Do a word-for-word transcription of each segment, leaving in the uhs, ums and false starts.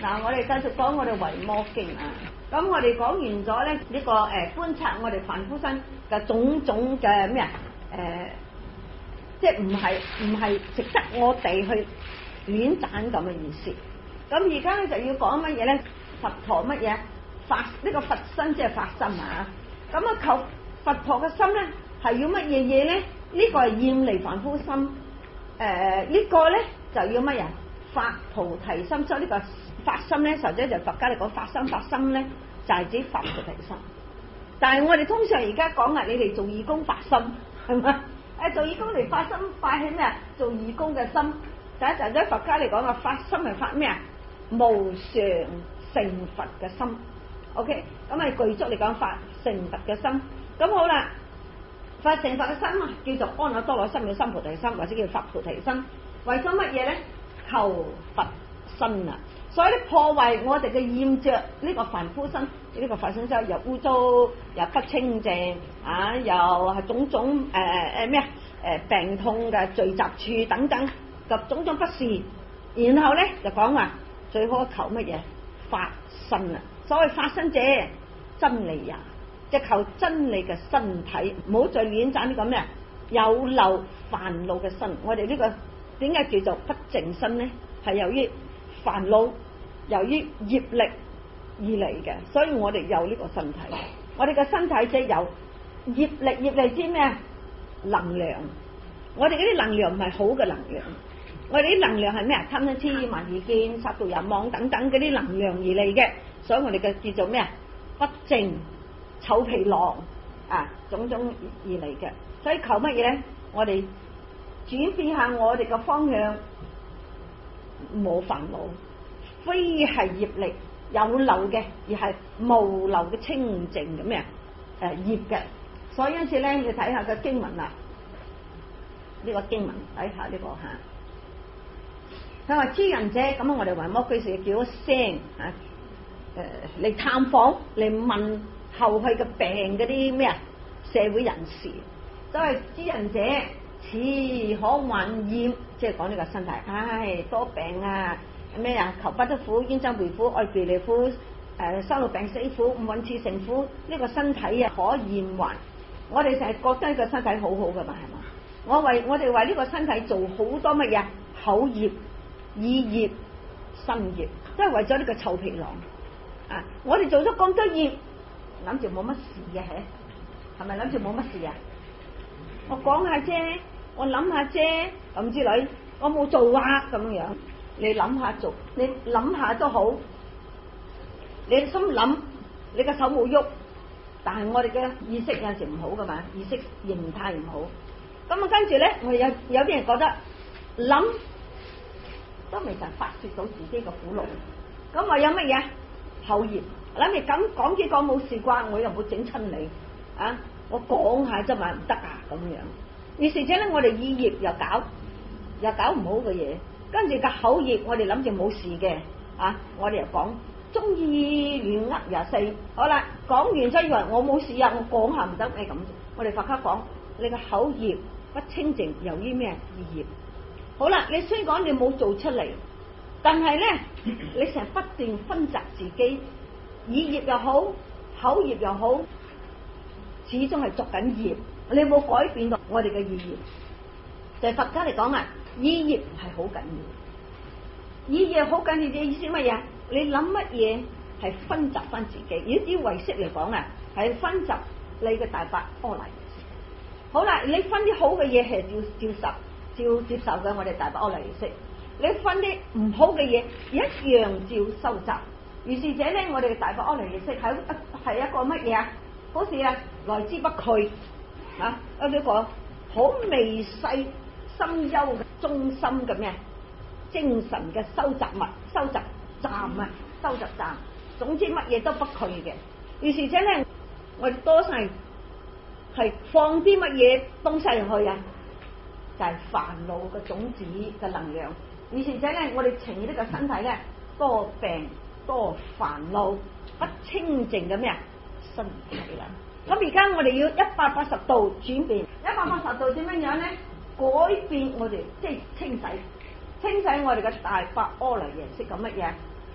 嗱，我哋繼續講我哋維摩經啊。咁我哋講完咗咧呢個誒、呃、觀察我哋凡夫身嘅種種嘅咩啊誒，即係唔係唔係值得我哋去亂斬咁嘅意思。咁而家咧就要講乜嘢咧？佛陀乜嘢發呢、這個佛身即係發心啊！咁啊求佛陀嘅心咧係要乜嘢嘢咧？呢、這個係厭離凡夫心，誒、呃這個、呢個咧就要乜嘢？發菩提心。所以呢個發心咧，實際就佛家嚟講發心發心咧，就係、是、指發菩提心。但係我哋通常而家講啊，你哋做義工發心係嘛？誒做義工嚟發心發起咩啊？做義工嘅心。但係實際佛家嚟講啊，發心係發咩啊？無常成佛嘅心。OK， 咁啊具足嚟講發成佛嘅心。咁好啦，發成佛嘅心啊，叫做阿耨多羅三藐三菩提心，或者叫發菩提心。為咗乜嘢咧？求佛身啊！所以咧破壞我哋嘅厭着呢個凡夫身，呢、這個凡夫身又污糟又不清淨啊，又係種種誒誒咩啊誒病痛嘅聚集處等等及種種不是。然後咧就講話最好求乜嘢？法身啊！所謂法身者真理也，即係求真理嘅身體，唔好再亂斬呢個咩啊有漏煩惱嘅身。我哋呢、這個點解叫做不淨身咧？係由於煩惱，由於業力而嚟嘅，所以我哋有呢個身體。我哋嘅身體即係有業力，業力知咩啊？能量。我哋嗰啲能量唔係好嘅能量，我哋啲能量係咩啊？貪嗔癡慢疑見殺盜淫妄等等嗰啲能量而嚟嘅，所以我哋嘅叫做咩啊？不淨臭皮囊啊，種種而嚟嘅。所以求乜嘢咧？我哋轉變下我哋嘅方向，冇煩惱，非係業力有漏嘅，而係無漏嘅清淨嘅咩誒業嘅。所以因此咧，你睇下個經文啦，呢、這個經文睇下呢、這個吓，佢話諸仁者，咁我哋維摩居士叫咗聲吓誒嚟探訪嚟問後去嘅病嗰啲咩啊社會人士，所謂諸仁者。此可患厭，即係講呢個身體，唉，多病啊，咩啊，求不得苦，冤憎會苦，愛別離苦，誒、呃，生老病死苦，五蘊熾盛苦，呢、這個身體啊可厭患。我哋成日覺得呢個身體好好噶嘛，係嘛？我為我哋為呢個身體做好多乜嘢？口業、意業、身業，都係為咗呢個臭皮囊啊！我哋做咗咁多業，諗住冇乜事嘅，係咪諗住冇乜事啊？我講下啫。我諗下啫，咁之類，我冇做啊，咁樣，你諗下做，你諗下都好，你心諗，你個手冇喐，但係我哋嘅意識有陣時唔好噶嘛，意識形態唔好，咁啊跟住咧，我有有啲人覺得諗都未曾發泄到自己嘅苦惱，咁我有乜嘢口業，諗住咁講幾講冇事啩，我又冇整親你啊，我講下啫嘛，唔得啊，咁樣。於是者咧，我哋意業又搞又搞唔好嘅嘢，跟住個口業，我哋諗住冇事嘅啊，我哋又講中意亂噏廿四，好啦，講完咗以為我冇事啊，我講下唔得咩咁？我哋佛家講你個口業不清淨，由於咩意業？好啦，你雖講你冇做出嚟，但係咧，你成日不斷分責自己，意業又好，口業又好，始終係作緊業。你冇改變到我哋嘅意業，就係佛家嚟講啊，意業係好緊要，意業好緊要嘅意思乜嘢？你諗乜嘢係分集翻自己？如果以唯識嚟講啊，係分集你嘅大八阿賴耶識。好啦，你分啲好嘅嘢係照照受、照接受嘅，我哋大八阿賴耶識。你分啲唔好嘅嘢，一樣照收集。於是者咧，我哋嘅大八阿賴耶識係一係一個乜嘢啊？好似啊，來之不拒。啊！有呢個好微細深幽嘅中心嘅咩精神嘅收集物、收集站啊、收集站，總之乜嘢都不拒嘅。於是者咧，我哋多晒係放啲乜嘢東西入去啊？就係、是、煩惱嘅種子嘅能量。於是者咧，我哋呈現呢個身體咧，多病多煩惱，不清淨嘅咩啊身體啦。咁而家我哋要一百八十度轉變，一百八十度點樣樣咧？改變我哋即係清洗，清洗我哋嘅大八阿賴耶識咁乜嘢？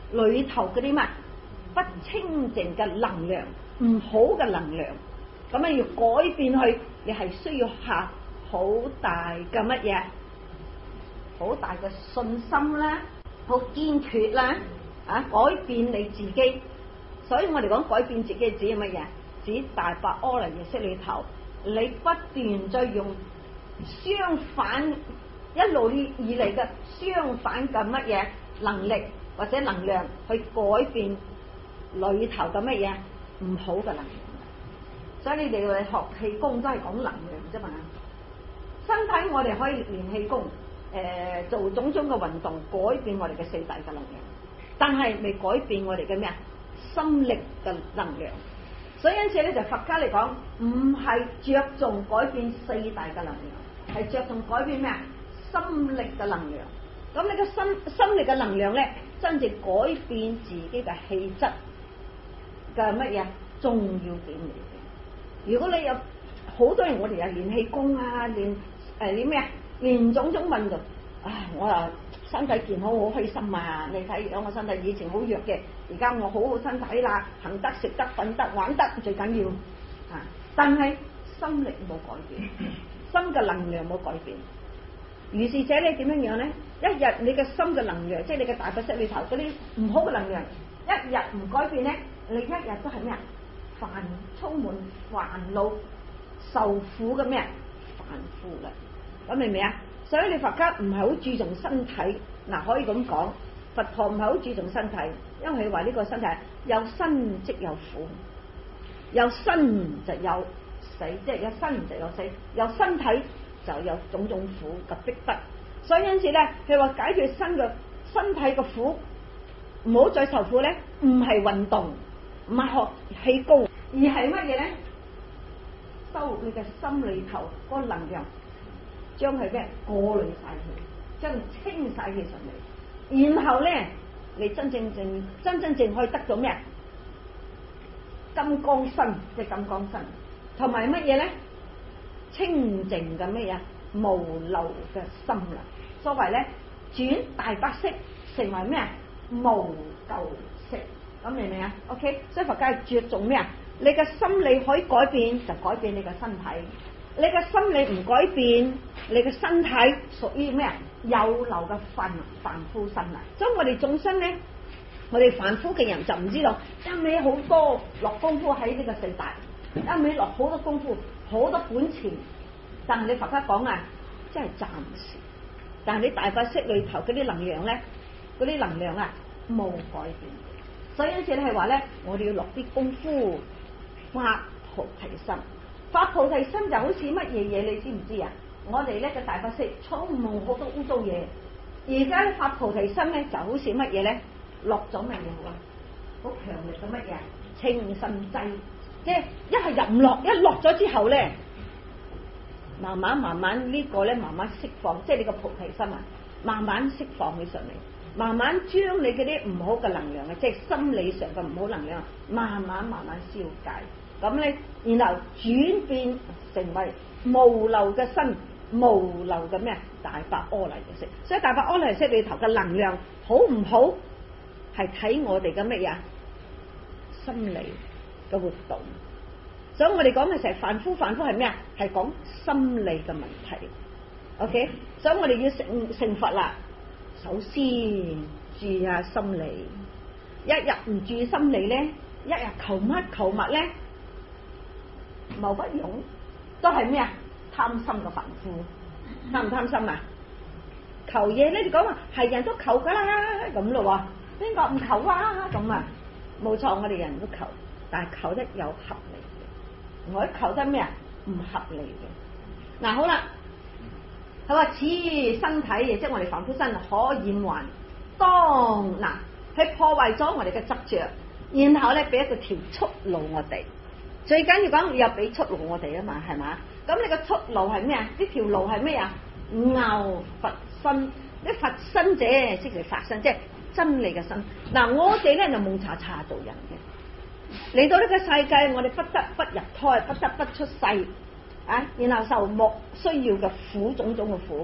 裏頭嗰啲乜不清淨嘅能量，唔好嘅能量，咁啊要改變佢，你係需要下好大嘅乜嘢，好大嘅信心啦，好堅決啦，啊改變你自己。所以我哋講改變自己指係乜嘢？指大白阿賴耶識裏頭，你不斷再用相反一路以嚟嘅相反嘅乜嘢能力或者能量去改變裏頭嘅乜嘢唔好嘅能量。所以你哋去學氣功都係講能量啫嘛。身體我哋可以練氣功，誒、呃、做種種嘅運動，改變我哋嘅四大嘅能量，但係未改變我哋嘅咩啊心力嘅能量。所以因此咧，就佛家嚟講，唔係着重改變四大嘅能量，係着重改變咩啊心力嘅能量。咁你個心心力嘅能量咧，真正改變自己嘅氣質嘅乜嘢重要點嚟嘅。如果你有好多人，我哋又練氣功啊，練誒啲咩啊，練種種運動，唉，我啊身體健康好開心啊！你睇而家我身體以前好弱嘅，而家我好好身體啦，行得食得瞓得玩得最緊要啊！但係心力冇改變，心嘅能量冇改變。如是者咧點樣樣咧？一日你嘅心嘅能量，即係你嘅大白色裏頭嗰啲唔好嘅能量，一日唔改變咧，你一日都係咩啊？煩充滿煩惱受苦嘅咩煩苦啦，咁明唔明啊？所以你佛家唔係好注重身體，嗱可以咁講，佛陀唔係好注重身體，因為佢話呢個身體有生即有苦，有生就有死，即係有生就有死，有身體就有種種苦嘅逼迫。所以因此咧，佢話解決身嘅身體嘅苦，唔好再受苦咧，唔係運動，唔係學氣功，而係乜嘢咧？收你嘅心裏頭嗰個能量，將佢咩過濾晒佢，將佢清晒佢上嚟，然後咧，你真正正真真正可以得到咩？金剛身，即係金剛身，同埋乜嘢咧？清淨嘅咩嘢？無漏嘅心啦。所謂咧，轉大白色成為咩？無垢色，咁明唔明啊 ？OK， 所以佛家係着重咩啊？你嘅心理可以改變，就改變你嘅身體；你嘅心理唔改變，你嘅身體屬於咩？有漏嘅凡凡夫身啊！所以我哋眾生咧，我哋凡夫嘅人就唔知道，一味好多落功夫喺呢個四大，一味落好多功夫，好多本錢，但係你佛家講啊，真係暫時。但係你大白色裏頭嗰啲能量咧，嗰啲能量啊冇改變，所以因此咧係話咧，我哋要落啲功夫發菩提心。發菩提心就好似乜嘢嘢，你知唔知啊？我哋咧嘅大白色充滿好多污糟嘢，而家發菩提心咧就好似乜嘢咧？落咗乜嘢好啊？好強力嘅乜嘢？清心劑，即係一係入唔落，一落咗之後咧。慢慢慢慢呢個咧，慢慢釋放，即係你個菩提心啊，慢慢釋放起上嚟，慢慢將你嗰啲唔好嘅能量啊，即係心理上嘅唔好能量，慢慢慢慢消解，咁咧，然後轉變成為無漏嘅身，無漏嘅咩大白阿賴耶識。所以大白阿賴耶識裏頭嘅能量好唔好，係睇我哋嘅乜嘢心理嘅活動。所以我哋講嘅成日凡夫，凡夫係咩啊？係講心理嘅問題。OK， 所以我哋要成成佛啦。首先注下心理，一日唔注心理咧，一日求乜求物咧，無不用，都係咩啊？貪心嘅凡夫，貪唔貪心啊？求嘢咧，你講話係人都求噶啦，咁咯喎，邊個唔求啊？咁啊，冇錯，我哋人都求，但係求得有合理。我求得咩啊？唔合理嘅。嗱、啊、好啦，佢話此身體亦即係我哋凡夫身可現還，當嗱佢破壞咗我哋嘅執着，然後咧俾一個條出路我哋。最緊要講又俾出路我哋啊嘛，係嘛？咁你個出路係咩啊？呢條路係咩啊？牛佛身，啲佛身者即係法身，即係真理嘅身。嗱、啊、我哋咧就蒙查查做人嘅。嚟到呢個世界，我哋不得不入胎，不得不出世啊！然後受莫需要嘅苦，種種嘅苦，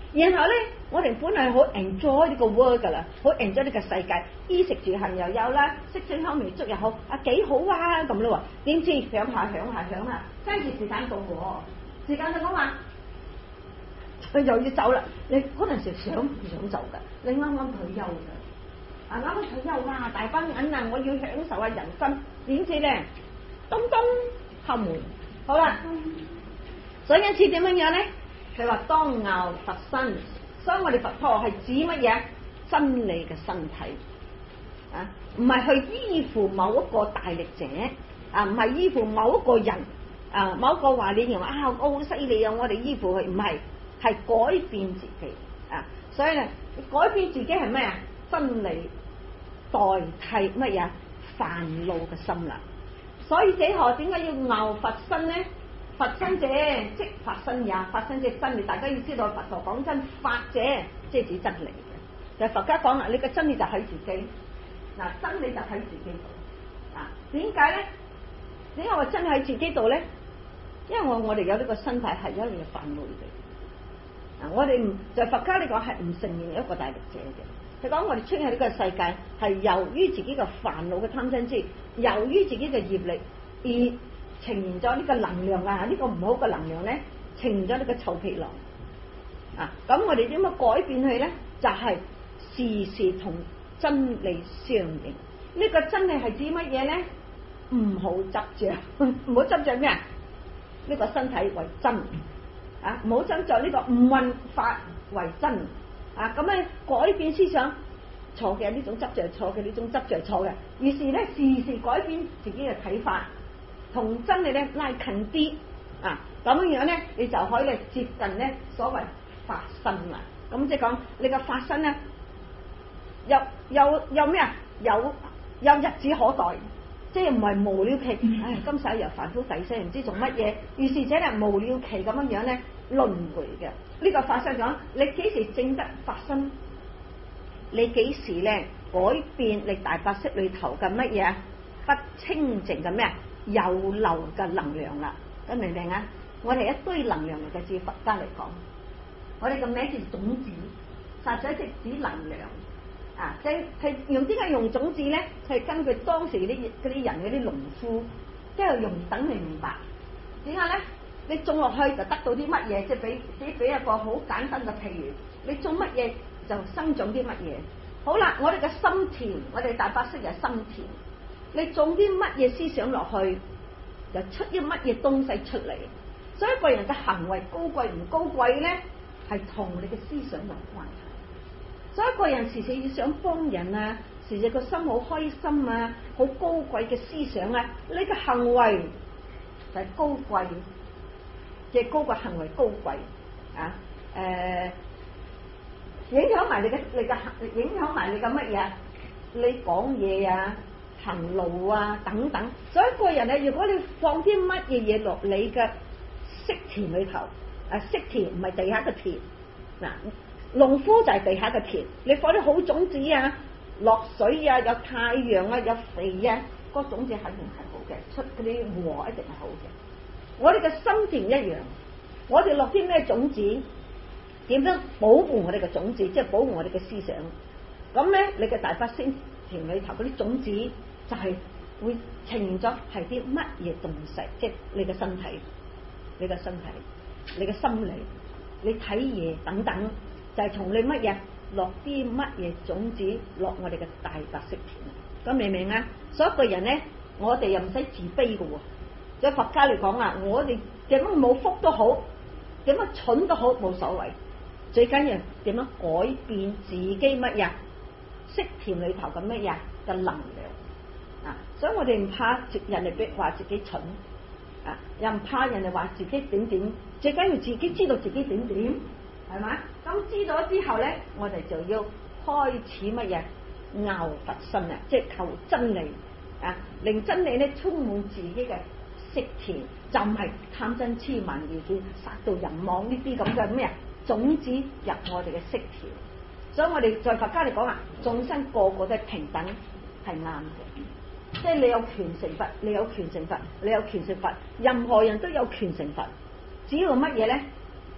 然後咧，我哋本來好 enjoy 呢個 world 噶啦，好 enjoy 呢個世界，衣食住行又有啦，色香香味觸又好，啊幾好啊咁咯喎，點知響下響下響下，跟住時間到喎，時間就講話佢又要走啦。你嗰陣時想唔想走㗎？你啱啱退休㗎，啊啱啱退休啊，大班銀啊，我要享受下人生，點知咧，咚咚敲門，好啦，所以因此點樣樣咧？佢話當樂佛身，所以我哋佛陀係指乜嘢？真理嘅身體啊，唔係去依附某一個大力者啊，唔係依附某一個人啊，某一個話你認為啊我好犀利啊，我哋依附佢，唔係，係改變自己啊，所以咧改變自己係咩啊？真理代替乜嘢？煩惱嘅心啦。所以這何點解要樂佛身咧？佛身者即法身也，法身即真理。大家要知道，佛陀講真，法者即係指真理嘅。就係佛家講啦，你嘅真理就喺自己。嗱，真理就喺自己度。啊，點解咧？點解話真理喺自己度咧？因為我我哋有呢個身體係因為煩惱嘅。嗱，我哋唔就佛家嚟講係唔承認一個大力者嘅。佢講我哋出現喺呢個世界係由於自己嘅煩惱嘅貪嗔痴，由於自己嘅業力而呈現咗呢個能量啊！呢、這個唔好嘅能量咧，呈現咗呢個臭皮囊啊！咁我哋點樣改變佢咧？就係、是、時時同真理相應。呢、這個真理係指乜嘢咧？唔好執着，唔好執着咩啊？呢、這個身體為真啊！唔好執着呢個五蘊法為真啊！咁咧改變思想，錯嘅呢種執着，錯嘅呢種執着，錯嘅。於是咧，時時改變自己嘅睇法。同真理咧拉近啲啊，咁樣樣咧，你就可以咧接近咧所謂法身啦。咁即係講你個法身咧，有有有咩啊？有有日子可待，即係唔係無了期。唉，今世又凡夫第世唔知做乜嘢，於是者係無了期咁樣樣咧輪迴嘅。呢、這個法身講，你幾時證得法身？你幾時咧改變你大白色裏頭嘅乜嘢不清淨嘅咩啊？有漏嘅能量啦，咁明唔明啊？我哋一堆能量嚟嘅，至佛家嚟講，我哋個名叫種子，實際即指能量啊！即係用點解用種子咧？係根據當時啲嗰啲人嗰啲農夫，即係用等你明白點解咧？你種落去就得到啲乜嘢？即係俾俾俾一個好簡單嘅譬如，你種乜嘢就生長啲乜嘢。好啦，我哋嘅心田，我哋大白色就係心田。你種啲乜嘢思想落去，就出啲乜嘢東西出嚟。所以一個人嘅行為高貴唔高貴咧，係同你嘅思想有關係。所以一個人時時要想幫人啊，時時個心好開心啊，好高貴嘅思想啊，你嘅行為就係高貴，即係高貴行為高貴啊。誒、呃，影響埋你嘅你嘅影響埋你嘅乜嘢？你講嘢啊，行路啊等等，所以一個人咧，如果你放啲乜嘢嘢落你嘅色田裏頭，啊色田唔係地下嘅田，嗱農夫就係地下嘅田，你放啲好種子啊，落水啊，有太陽啊，有肥啊，嗰種子肯定係好嘅，出嗰啲禾一定係好嘅。我哋嘅心田一樣，我哋落啲咩種子，點樣保護我哋嘅種子，即係保護我哋嘅思想。咁咧，你嘅大法星田裏頭嗰啲種子就係會呈現咗係啲乜嘢東西，即係你嘅身體、你嘅身體、你嘅心理、你睇嘢等等，就係、是、從你乜嘢落啲乜嘢種子落我哋嘅大白色田。咁明唔明啊？所以一個人咧，我哋又唔使自卑嘅喎。喺佛家嚟講啊，我哋點樣冇福都好，點樣蠢都好冇所謂，最緊要點樣改變自己乜嘢色田裏頭嘅乜嘢嘅能量啊！所以我哋唔怕人哋逼話自己蠢啊，又唔怕人哋話自己點點，最緊要自己知道自己點點，係嘛？咁知咗之後咧，我哋就要開始乜嘢樂佛身啊，即係求真理啊，令真理咧充滿自己嘅色田，就唔係貪嗔癡慢疑見殺盜淫妄呢啲咁嘅咩啊種子入我哋嘅色田。所以我哋在佛家嚟講啊，眾生個個都係平等，係啱嘅。即係你有權成佛，你有權成佛，你有權成佛，任何人都有權成佛。只要乜嘢咧？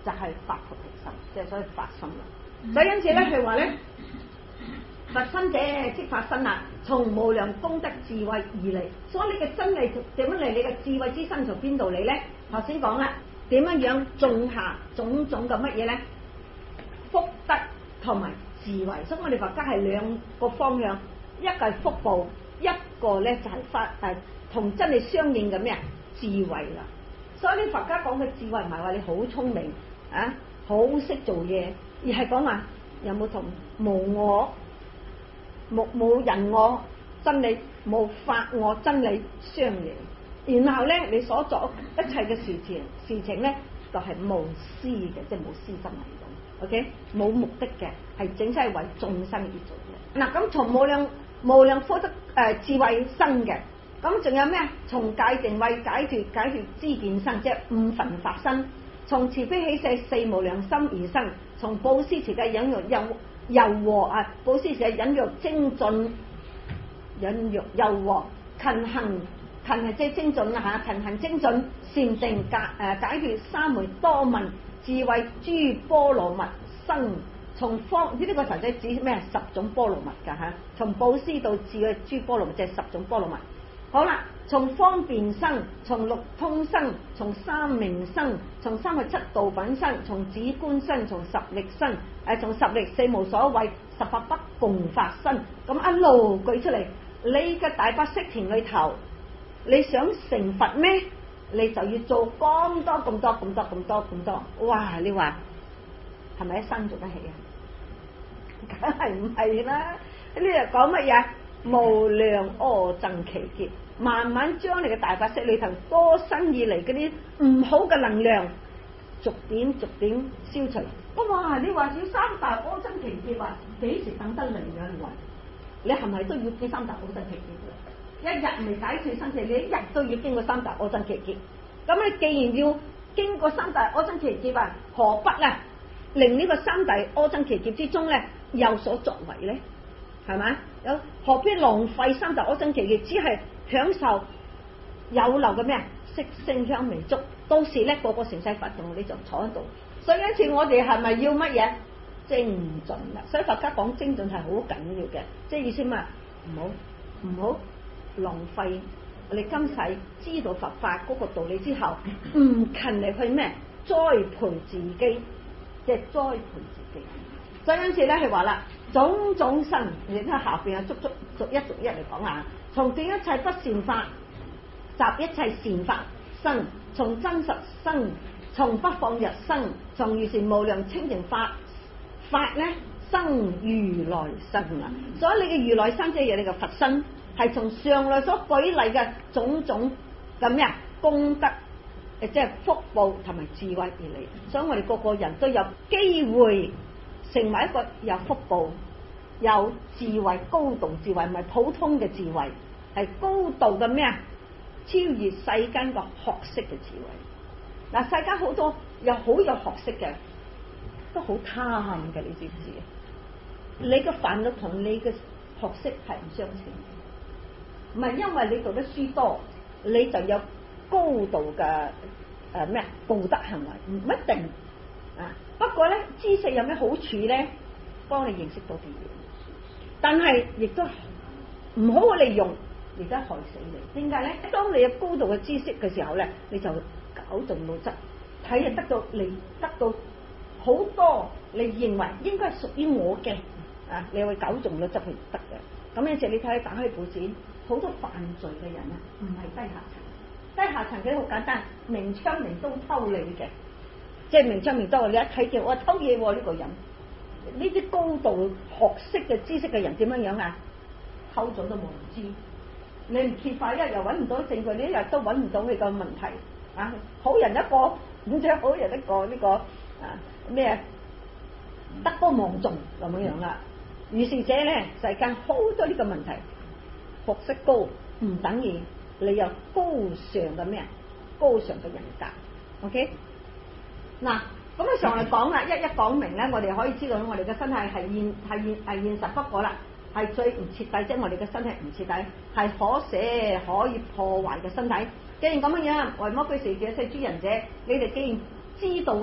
就係發菩提心，即係所以發心啦。所以因此咧，佢話咧，發心者即發身啦，從無量功德智慧而嚟。所以你嘅真理點樣嚟？你嘅智慧之身從邊度嚟咧？頭先講啦，點樣樣種下種種嘅乜嘢咧？福德同埋智慧。所以我哋佛家係兩個方向，一個係福報，一個咧就係發誒同真理相應嘅咩啊？智慧啦。所以啲佛家講嘅智慧唔係話你好聰明啊，好識做嘢，而係講話有冇同無我、冇冇人我真理、冇法我真理相應。然後咧，你所作一切嘅事情事情咧，就係、是、無私嘅，即係冇私心嚟講。OK， 冇目的嘅，係整體為眾生而做嘅。嗱，咁從無量無量福德誒、呃、智慧生嘅。咁仲有咩啊？從戒定慧解脫解脫知見生，即係五分法身；從慈悲喜捨四無量心而生；從布施持戒忍辱柔柔和啊，布施持戒忍辱精進，忍辱柔和勤行勤係即係精進啊嚇，勤行精進禪定解誒解脫三昧多聞智慧諸波羅蜜生。從方呢啲個實際指咩？十種波羅蜜㗎嚇，從布施到智慧諸波羅蜜，即係十種波羅蜜。好啦，從方便生，從六通生，從三明生，從三十七道品生，從止觀生，從十力生，誒、呃，從十力四無所謂，十八不共法生。咁一路舉出嚟，你嘅大百識田裏頭，你想成佛咩？你就要做咁多咁多咁多咁多咁多，哇！你話係咪一生做得起啊？梗係唔係啦！呢度講乜嘢？無量阿僧祇劫，慢慢將你嘅大法識裏頭多生以嚟嗰啲唔好嘅能量，逐點逐點消除。哇！你話要三大阿僧祇劫啊，幾時等得嚟啊？你話你係咪都要經三大阿僧祇劫？一日未解決生死，你一日都要經過三大阿僧祇劫。咁你既然要經過三大阿僧祇劫啊，何不咧令呢個三大阿僧祇劫之中咧有所作為咧？係咪？有何必浪費三大阿僧祇劫？只係享受有漏嘅咩啊？色聲香味觸，到時咧個個成世佛同你就坐喺度。所以一次我哋係咪要乜嘢精進啦？所以佛家講精進係好緊要嘅，即係意思嘛，唔好唔好浪費你今世知道佛法嗰個道理之後，唔勤力去咩栽培自己，即係栽培自己。所以因此咧，佢話啦，種種生，你睇下邊啊，逐逐逐一逐一嚟講啊，從斷一切不善法，集一切善法生，從真實生，從不放逸生，從如是無量清淨法法咧生如來生啊！所以你嘅如來生即係你嘅佛身，係從上來所舉例嘅種種嘅咩啊功德，誒即係福報同埋智慧而嚟。所以我哋個個人都有機會成為一個有福報、有智慧、高度智慧，唔係普通嘅智慧，係高度嘅咩啊？超越世間個學識嘅智慧。嗱，世間好多又好有學識嘅，都好貪嘅，你知唔知啊？你嘅煩惱同你嘅學識係唔相稱嘅，唔係因為你讀得書多，你就有高度嘅誒咩道德行為，唔一定啊。不過咧，知識有咩好處咧？幫你認識到啲嘢，但係亦都唔好利用，而家害死你。點解咧？當你有高度嘅知識嘅時候咧，你就搞盡腦汁，睇啊得到你得到好多你認為應該係屬於我嘅啊，你會搞盡腦汁去得嘅。咁有時你睇打開報紙，好多犯罪嘅人啊，唔係低下層，低下層嘅好簡單，明槍明刀偷你嘅。即係明槍明刀，你一睇見我偷嘢喎，呢個人，呢啲高度學識嘅知識嘅人點樣樣啊？偷咗都冇人知，你唔揭發一日又揾唔到證據，你一日都揾唔到你個問題啊！好人一個，咁即係好人一個呢、這個啊咩德高望重咁樣樣啦。於是者咧，世間好多呢個問題，學識高唔等於你有高尚嘅咩高尚嘅人格 ，OK？嗱，咁啊上嚟講啦，一一講明咧，我哋可以知道我哋嘅身體係現係現係現實不過啦，係最唔徹底，即係我哋嘅身體唔徹底，係可捨可以破壞嘅身體。既然咁樣樣，為乜佢時嘅世諸人者，你哋既然知道啊，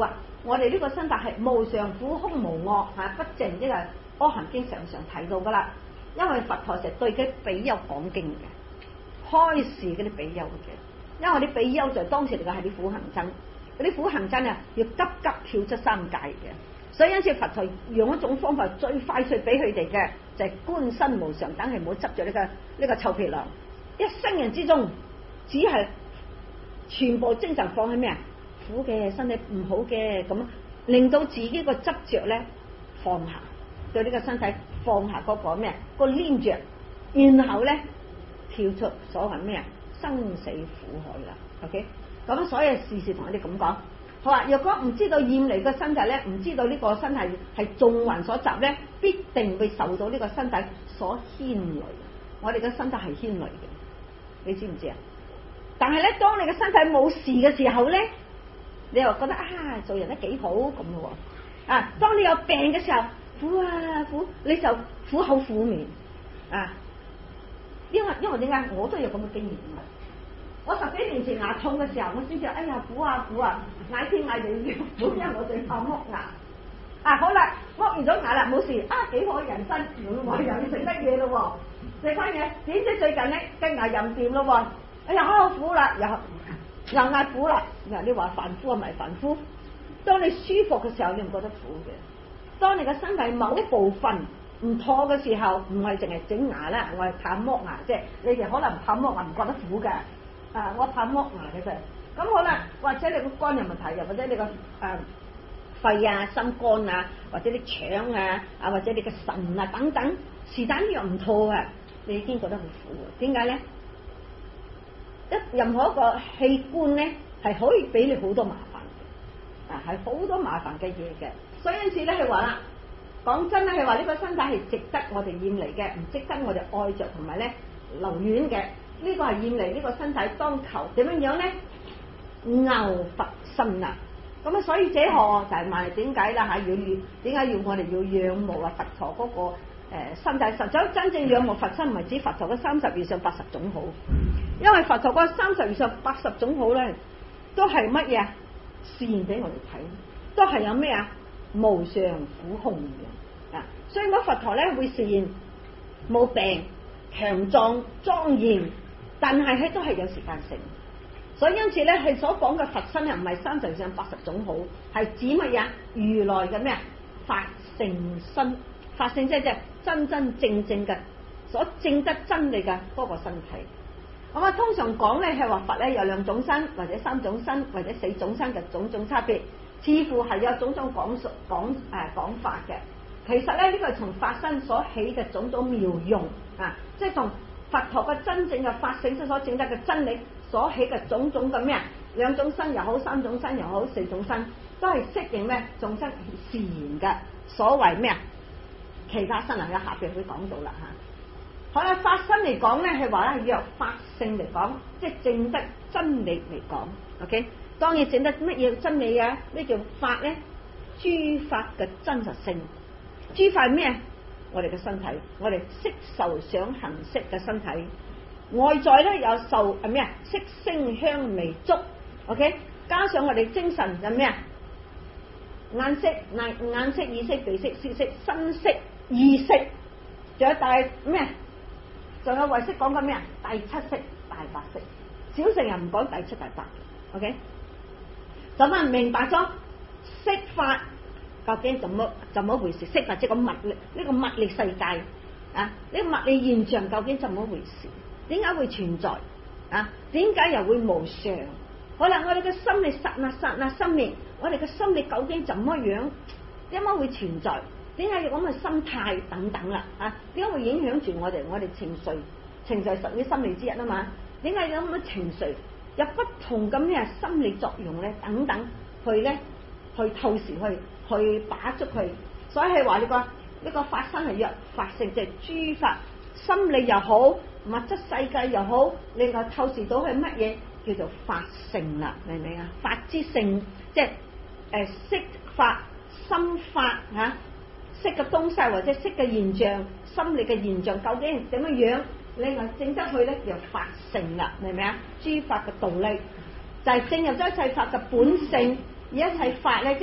我哋呢個身體係無常、苦、空、無我嚇不淨，呢個《阿含經》常常提到噶啦。因為佛陀成日對啲比丘講經嘅，開示嗰啲比丘嘅。因為啲比丘就當時嚟講係啲苦行僧，嗰啲苦行僧啊要急急跳出三界嘅，所以因此佛陀用一種方法最快脆俾佢哋嘅就係、是、觀身無常，等係唔好執住呢個呢、這個臭皮囊。一生人之中，只係全部精神放喺咩啊？苦嘅身體唔好嘅，咁令到自己個執着咧放下，對呢個身體放下嗰個咩啊個黏着，然後咧跳出所謂咩啊生死苦海啦。OK， 咁所以時時同我哋咁講。好啊，若果唔知道厭離個身體咧，唔知道呢個身體係眾魂所集咧，必定會受到呢個身體所牽累。我哋嘅身體係牽累嘅，你知唔知啊？但係咧，當你嘅身體冇事嘅時候咧，你又覺得啊，做人都幾好咁咯喎。啊，當你有病嘅時候，苦啊苦，你就苦口苦面啊。因為因為點解？我都有咁嘅經驗啊。我十幾年前牙痛嘅時候，我先至哎呀苦啊苦啊，嗌天嗌地要苦，因為我最怕剝牙。啊好啦，剝完咗牙啦，冇事啊，幾好人生，我又要食得嘢咯喎，食翻嘢，點知最近咧跟牙又唔掂咯喎，哎呀好苦啦，又又嗌苦啦。嗱你話凡夫係咪凡夫？當你舒服嘅時候，你唔覺得苦嘅；當你嘅身體某一部分唔妥嘅時候，唔係淨係整牙啦，我係怕剝牙，即係你哋可能怕剝牙唔覺得苦嘅。啊！我怕剝牙嘅啫，咁好啦，或者你個肝有問題，又或者你個誒、呃、肺啊、心肝啊，或者你腸啊，啊或者你嘅腎啊等等，是但呢樣唔妥啊，你已經覺得好苦嘅。點解咧？一任何一個器官咧，係可以俾你好多麻煩嘅，啊係好多麻煩嘅嘢嘅。所以因此咧，佢話啦，講真咧，佢話呢個身體係值得我哋厭離嘅，唔值得我哋愛着同埋咧留戀嘅。呢個係厭離呢個身體，當求點樣樣咧？牛佛身啊！咁啊，所以這何就係問點解啦嚇？要點解要我哋要仰慕啊佛陀嗰、那個誒、呃、身體？實際真正仰慕佛身唔係指佛陀嗰三十以上八十種好，因為佛陀嗰三十以上八十種好咧，都係乜嘢？示現俾我哋睇，都係有咩啊？無常苦空嘅啊！所以我佛陀咧會示現冇病、強壯、莊嚴。但係佢都係有時間性，所以因此咧，係所講嘅佛身又唔係三十上八十種好，係指乜嘢？如來嘅咩啊？法性身，法性即係即係真真正正嘅所證得真理嘅嗰個身體。咁啊，通常講咧係話佛咧有兩種身，或者三種身，或者四種身嘅種種差別，似乎係有種種講述講誒講法嘅。其實咧呢個係從法身所起嘅種種妙用啊，即係從佛陀嘅真正嘅法性所證得嘅真理所起嘅種種嘅咩啊？兩種身又好，三種身又好，四種身都係適應咩眾生自然嘅所謂咩啊？其他身能夠下邊會講到啦嚇。好啦，法身嚟講咧係話咧若法性嚟講，即係證得真理嚟講。OK， 當然證得乜嘢真理啊？咩叫法咧？諸法嘅真實性，諸法係咩？我哋嘅身體，我哋色受想行識嘅身體，外在咧有受係咩啊？色聲香味觸 ，OK， 加上我哋精神有咩啊？眼識、眼眼識、耳識、鼻識、舌識、身識、意識，仲有大咩？仲有唯識講緊咩啊？第七識、大八識，小乘人唔講第七、第八嘅 ，OK， 咁啊明白咗色法。究竟怎麼怎麼回事？色法即係個物理，呢個物理世界啊，呢個物理現象究竟怎麼回事？點解會存在啊？點解又會無常？好啦，我哋嘅心理剎那剎那生命，我哋嘅心理究竟怎麼樣？點解會存在？點解有咁嘅心態等等啦？啊，點解會影響住我哋？我哋情緒，情緒屬於心理之一啊嘛？點解有咁嘅情緒？有不同咁嘅心理作用咧？等等，去咧去透視去。去把捉佢，所以係話呢個呢、這個法身係若法性，即係諸法心理又好，物質世界又好，另外透視到係乜嘢叫做法性啦？明唔明啊？法之性，即係誒色法、心法嚇，色嘅東西或者色嘅現象、心理嘅現象，究竟係點樣樣？另外證得去咧叫法性啦，明唔明啊？諸法嘅道理就係、是、證入咗一切法嘅本性，而一切法咧即係。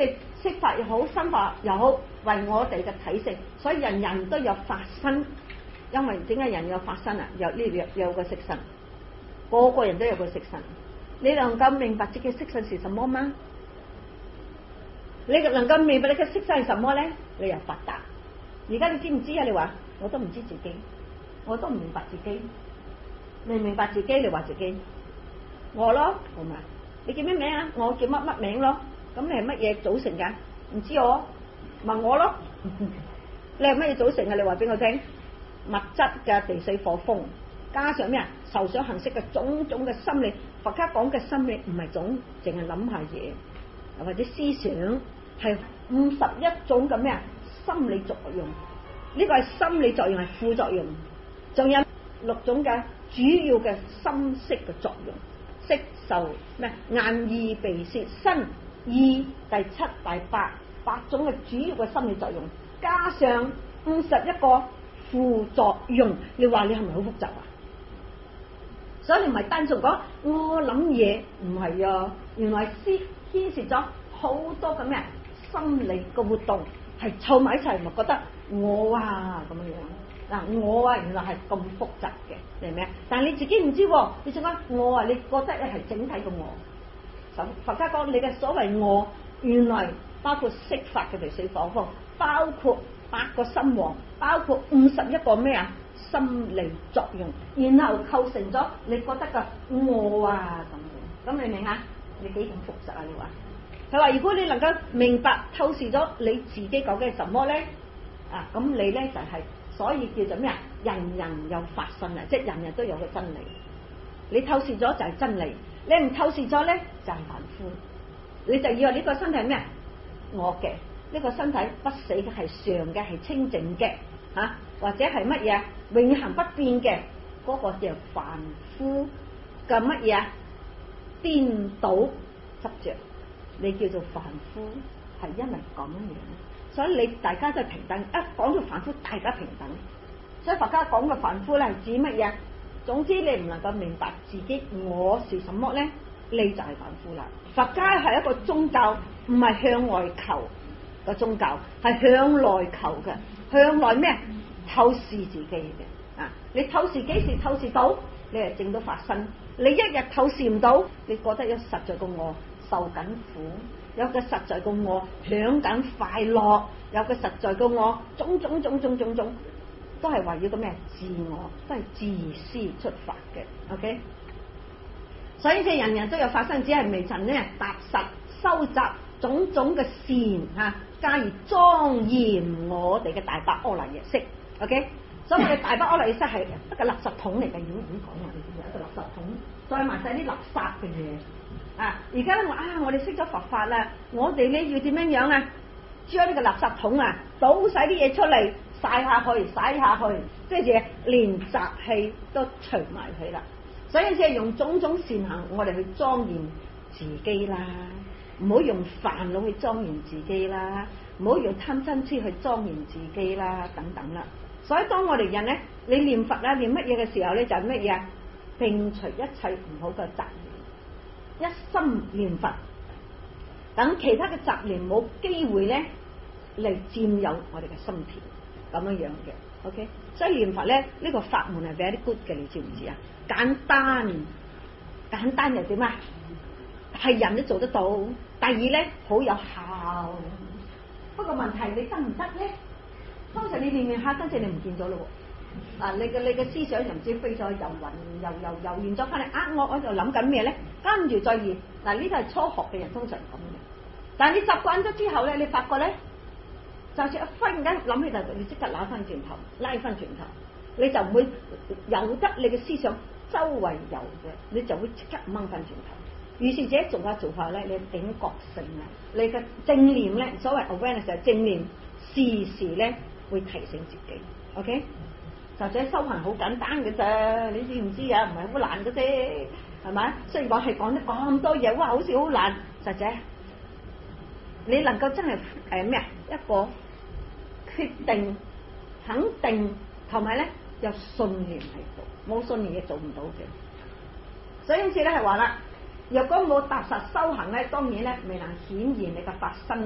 色法又好，身法又好，為我哋嘅體性，所以人人都有法身。因為點解人有法身啊？有呢有有個色身，個個人都有個色身。你能夠明白自己色身是什麼嗎？你能夠明白你嘅色身係什麼咧？你又發達。而家你知唔知啊？你話我都唔知自己，我都唔明白自己。你明白自己，你話自己我咯，好嘛？你叫咩名啊？我叫乜乜名咯。咁你係乜嘢組成噶？唔知我問我咯。你係乜嘢組成啊？你話俾我聽。物質嘅地水火風，加上咩啊？受想行識嘅種種嘅心理。佛家講嘅心理唔係總淨係諗下嘢，或者思想，係五十一種嘅咩啊？心理作用。呢個係心理作用，係副作用。仲有六種嘅主要嘅心識嘅作用。色受咩？眼耳鼻舌身意，第七第八八種嘅主要嘅心理作用，加上五十一個副作用。你話你係咪好複雜啊？所以你唔係單純講我諗嘢，唔係啊，原來牽牽涉咗好多咁咩心理嘅活動，係湊埋一齊，咪覺得我啊咁樣樣嗱，我啊原來係咁複雜嘅，明唔明啊？但係你自己唔知，你想講我啊，你覺得咧係整體嘅我。佛家講你嘅所謂我，原來包括色法嘅地水火風，包括八個心王，包括五十一個咩啊心理作用，然後構成咗你覺得嘅我啊咁樣，咁你明啊？你幾咁複雜啊？你話佢話如果你能夠明白透視咗你自己究竟係什麼咧啊，咁你咧就係、是、所以叫做咩啊？人人有法身啊，即係人人都有個真理。你透視咗就係真理，你唔透視咗咧就係凡夫。你就以為呢個身體係咩？我嘅。呢個身體不死嘅，係常嘅，係清淨嘅，吓、啊、或者係乜嘢永恆不變嘅，嗰、那個叫凡夫嘅乜嘢顛倒執着，你叫做凡夫，係因為咁樣，所以你大家都係平等。一講到凡夫，大家平等。所以佛家講嘅凡夫咧係指乜嘢？總之你唔能夠明白自己我是什麼咧，你就係凡夫啦。佛家係一個宗教，唔係向外求。個宗教係向內求嘅，向內咩？透視自己嘅啊！你透視幾時透視到？你係證到法身。你一日透視唔到，你覺得有實在個我受緊苦，有個實在個我享緊快樂，有個實在個我種種種種種種，都係圍繞個咩？自我，都係自私出發嘅。OK， 所以即係人人都有法身，只係未曾咧踏實收集種種嘅善嚇，加以莊嚴我哋嘅大百阿賴耶識。OK， 所以我哋大百阿賴耶識係一個垃圾桶嚟嘅，點點講啊？一個垃圾桶，再埋晒啲垃圾嘅嘢啊！而家咧我啊，我哋識咗佛法啦，我哋咧要點樣樣啊？將呢個垃圾桶啊，倒晒啲嘢出嚟，曬下去，曬下去，即係連雜氣都除埋佢啦。所以即係用種種善行，我哋去莊嚴自己啦。唔好用煩惱去莊嚴自己啦，唔好用貪嗔痴去莊嚴自己啦，等等啦。所以當我哋人咧，你念佛啦，念乜嘢嘅時候咧，就係乜嘢啊？摒除一切唔好嘅雜念，一心念佛，等其他嘅雜念冇機會咧嚟佔有我哋嘅心田，咁樣樣嘅。OK， 所以念佛咧呢、這個法門係 very good 嘅，你知唔知啊？簡單，簡單又點啊？係人都做得到。第二咧，好有效。不過問題你得唔得咧？通常你念念下，跟住你唔見咗咯喎。啊，你嘅你嘅思想又唔知飛咗遊雲，又又又完咗翻嚟。啊，我我就諗緊咩咧？跟住再念。嗱，呢個係初學嘅人通常咁嘅。但係你習慣咗之後咧，你發覺咧，就算一忽然間諗起就，你即刻揦翻轉頭，拉翻轉頭，你就唔會由得你嘅思想周圍遊嘅，你就會即刻掹翻轉頭。於是者做下做下咧，你警覺性啊，你嘅正念咧，所謂 awareness 係正念，時時咧會提醒自己。OK， 實際修行好簡單嘅啫，你知唔知啊？唔係好難嘅啫，係咪？雖然講係講得咁多嘢，哇，好似好難，實際你能夠真係誒咩啊？一個決定、肯定同埋咧有信念喺度，冇信念嘢做唔到嘅。所以因此咧係話啦。若果冇踏實修行咧，當然咧未能顯現你嘅法身啦。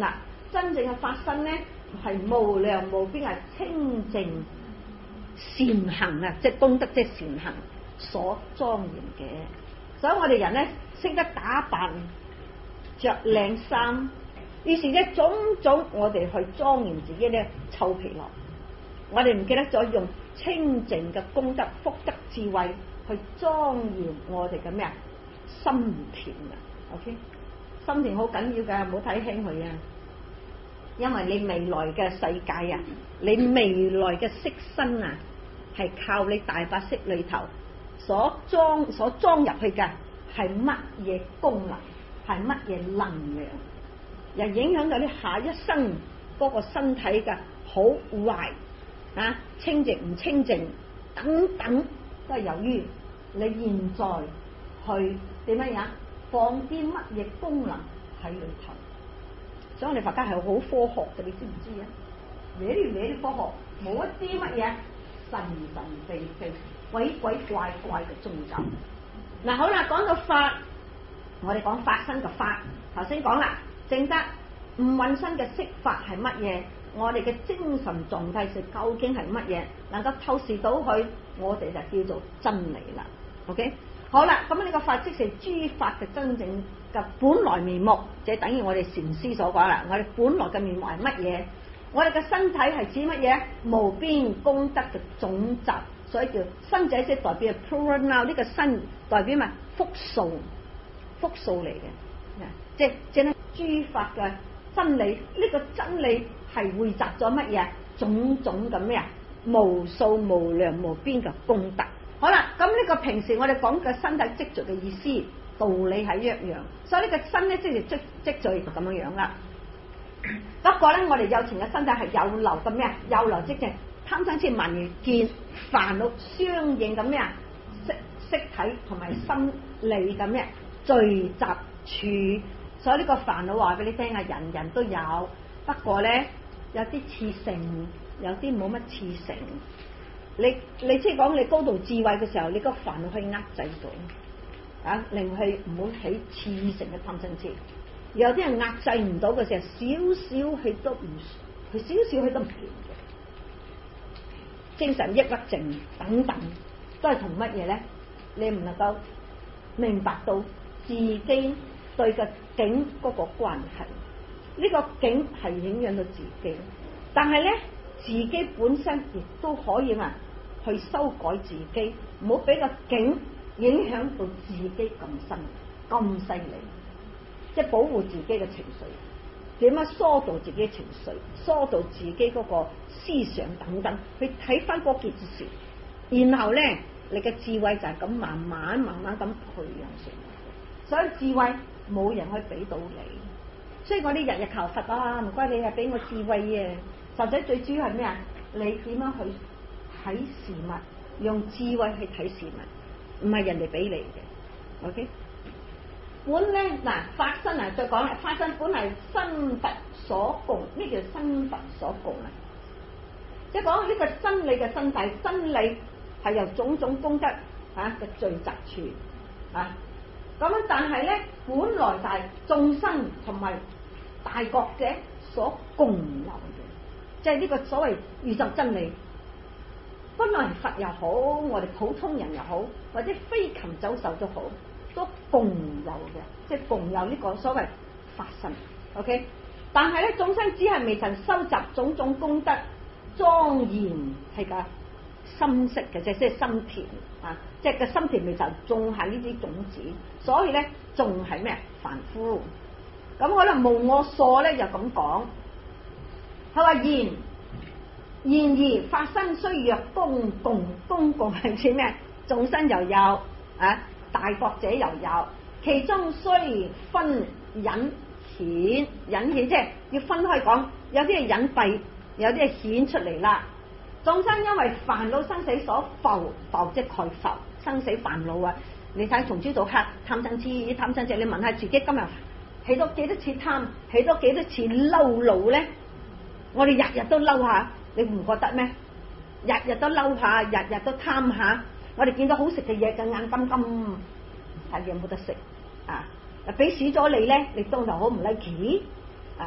真正嘅法身咧係無量無邊係清淨善行啊，即係功德即係善行所莊嚴嘅。所以我哋人咧識得打扮，着靚衫，於是咧種種我哋去莊嚴自己咧臭皮囊，我哋唔記得咗用清淨嘅功德福德智慧去莊嚴我哋嘅咩啊心田啊 ，OK， 心田好緊要噶，唔好睇輕佢啊！因為你未來嘅世界啊，你未來嘅色身啊，係靠你大法色裏頭所裝所裝入去嘅係乜嘢功能，係乜嘢能量，又影響到你下一生嗰個身體嘅好壞啊，清淨唔清淨等等，都係由於你現在去點樣樣放啲乜嘢功能喺裏頭。所以我哋佛家係好科學嘅，你知唔知啊？搲啲搲啲科學，冇一啲乜嘢神神秘秘、鬼鬼怪怪嘅宗教。嗱、啊，好啦，講到法，我哋講法身嘅法，頭先講啦，證得五蘊身嘅色法係乜嘢？我哋嘅精神狀態是究竟係乜嘢？能夠透視到佢，我哋就叫做真理啦。OK， 好啦，咁呢個法即是諸法嘅真正嘅本來面目，即係等於我哋禪師所講啦。我哋本來嘅面目係乜嘢？我哋嘅身體係指乜嘢？無邊功德嘅總集，所以叫身者，即代表 plural noun， 呢個身代表咩？複數，複數嚟嘅，即係即係諸法嘅真理。呢、這個真理係匯集咗乜嘢？種種嘅咩啊？無數無量無邊嘅功德。好啦，咁呢個平時我哋講嘅身體積聚嘅意思道理係一樣，所以呢個身咧即係積積聚就咁樣樣啦。不過咧，我哋有情嘅身體係有漏嘅咩啊？有漏即係貪嗔痴慢疑見煩惱相應嘅咩啊？色色體同埋心理嘅咩聚集處，所以呢個煩惱話俾你聽啊，人人都有，不過咧有啲熾盛，有啲冇乜熾盛。你你即係講你高度智慧嘅時候，你個煩惱可以壓制到啊，令佢唔好起熾盛嘅貪嗔痴。有啲人壓制唔到嘅時候，少少佢都唔，佢少少佢都唔掂嘅。精神抑鬱症等等，都係同乜嘢咧？你唔能夠明白到自己對個境嗰個關係，呢個境係影響到自己，但係咧自己本身亦都可以啊去修改自己，唔好俾個境影響到自己咁深咁犀利。即係保護自己嘅情緒，點樣疏導自己嘅情緒，疏導自己嗰個思想等等，去睇翻嗰件事，然後咧你嘅智慧就係咁慢慢慢慢咁培養成。所以智慧冇人可以俾到你，所以我哋日日求佛啊，唔該你啊俾我智慧啊。實際最主要係咩啊？你點樣去睇事物，用智慧去睇事物，唔係人哋俾你嘅。OK。本咧嗱，法身啊，再講啦，法身本係身佛所共，咩叫身佛所共啊？即係講呢個真理嘅身體，真理係由種種功德啊嘅聚集處啊。咁樣但係咧，本來就係眾生同埋大覺者所共有嘅，即係呢個所謂宇宙真理。本來佛又好，我哋普通人又好，或者飛禽走獸都好。都共有嘅，即係共有呢個所謂法身 ，OK。但係咧，眾生只係未曾收集種種功德莊嚴係個心識嘅啫，即係心田啊，即係個心田未曾種下呢啲種子，所以咧仲係咩凡夫。咁可能無我數咧又咁講，佢話然然而法身雖若公共，公共係指咩？眾生又有啊。大覺者又有，其中雖分隱顯，隱顯即係要分開講，有啲係隱蔽，有啲係顯出嚟啦。眾生因為煩惱生死所浮，浮即蓋浮，生死煩惱啊！你睇從朝到黑，貪嗔痴，貪嗔痴，你問下自己今日起多幾多次貪，起多幾多次嬲怒咧？我哋日日都嬲下，你唔覺得咩？日日都嬲下，日日都貪下。我哋見到好食嘅嘢，嘅眼金金，睇嘢冇得食啊！俾屎咗你咧，你當頭好唔 like 啊！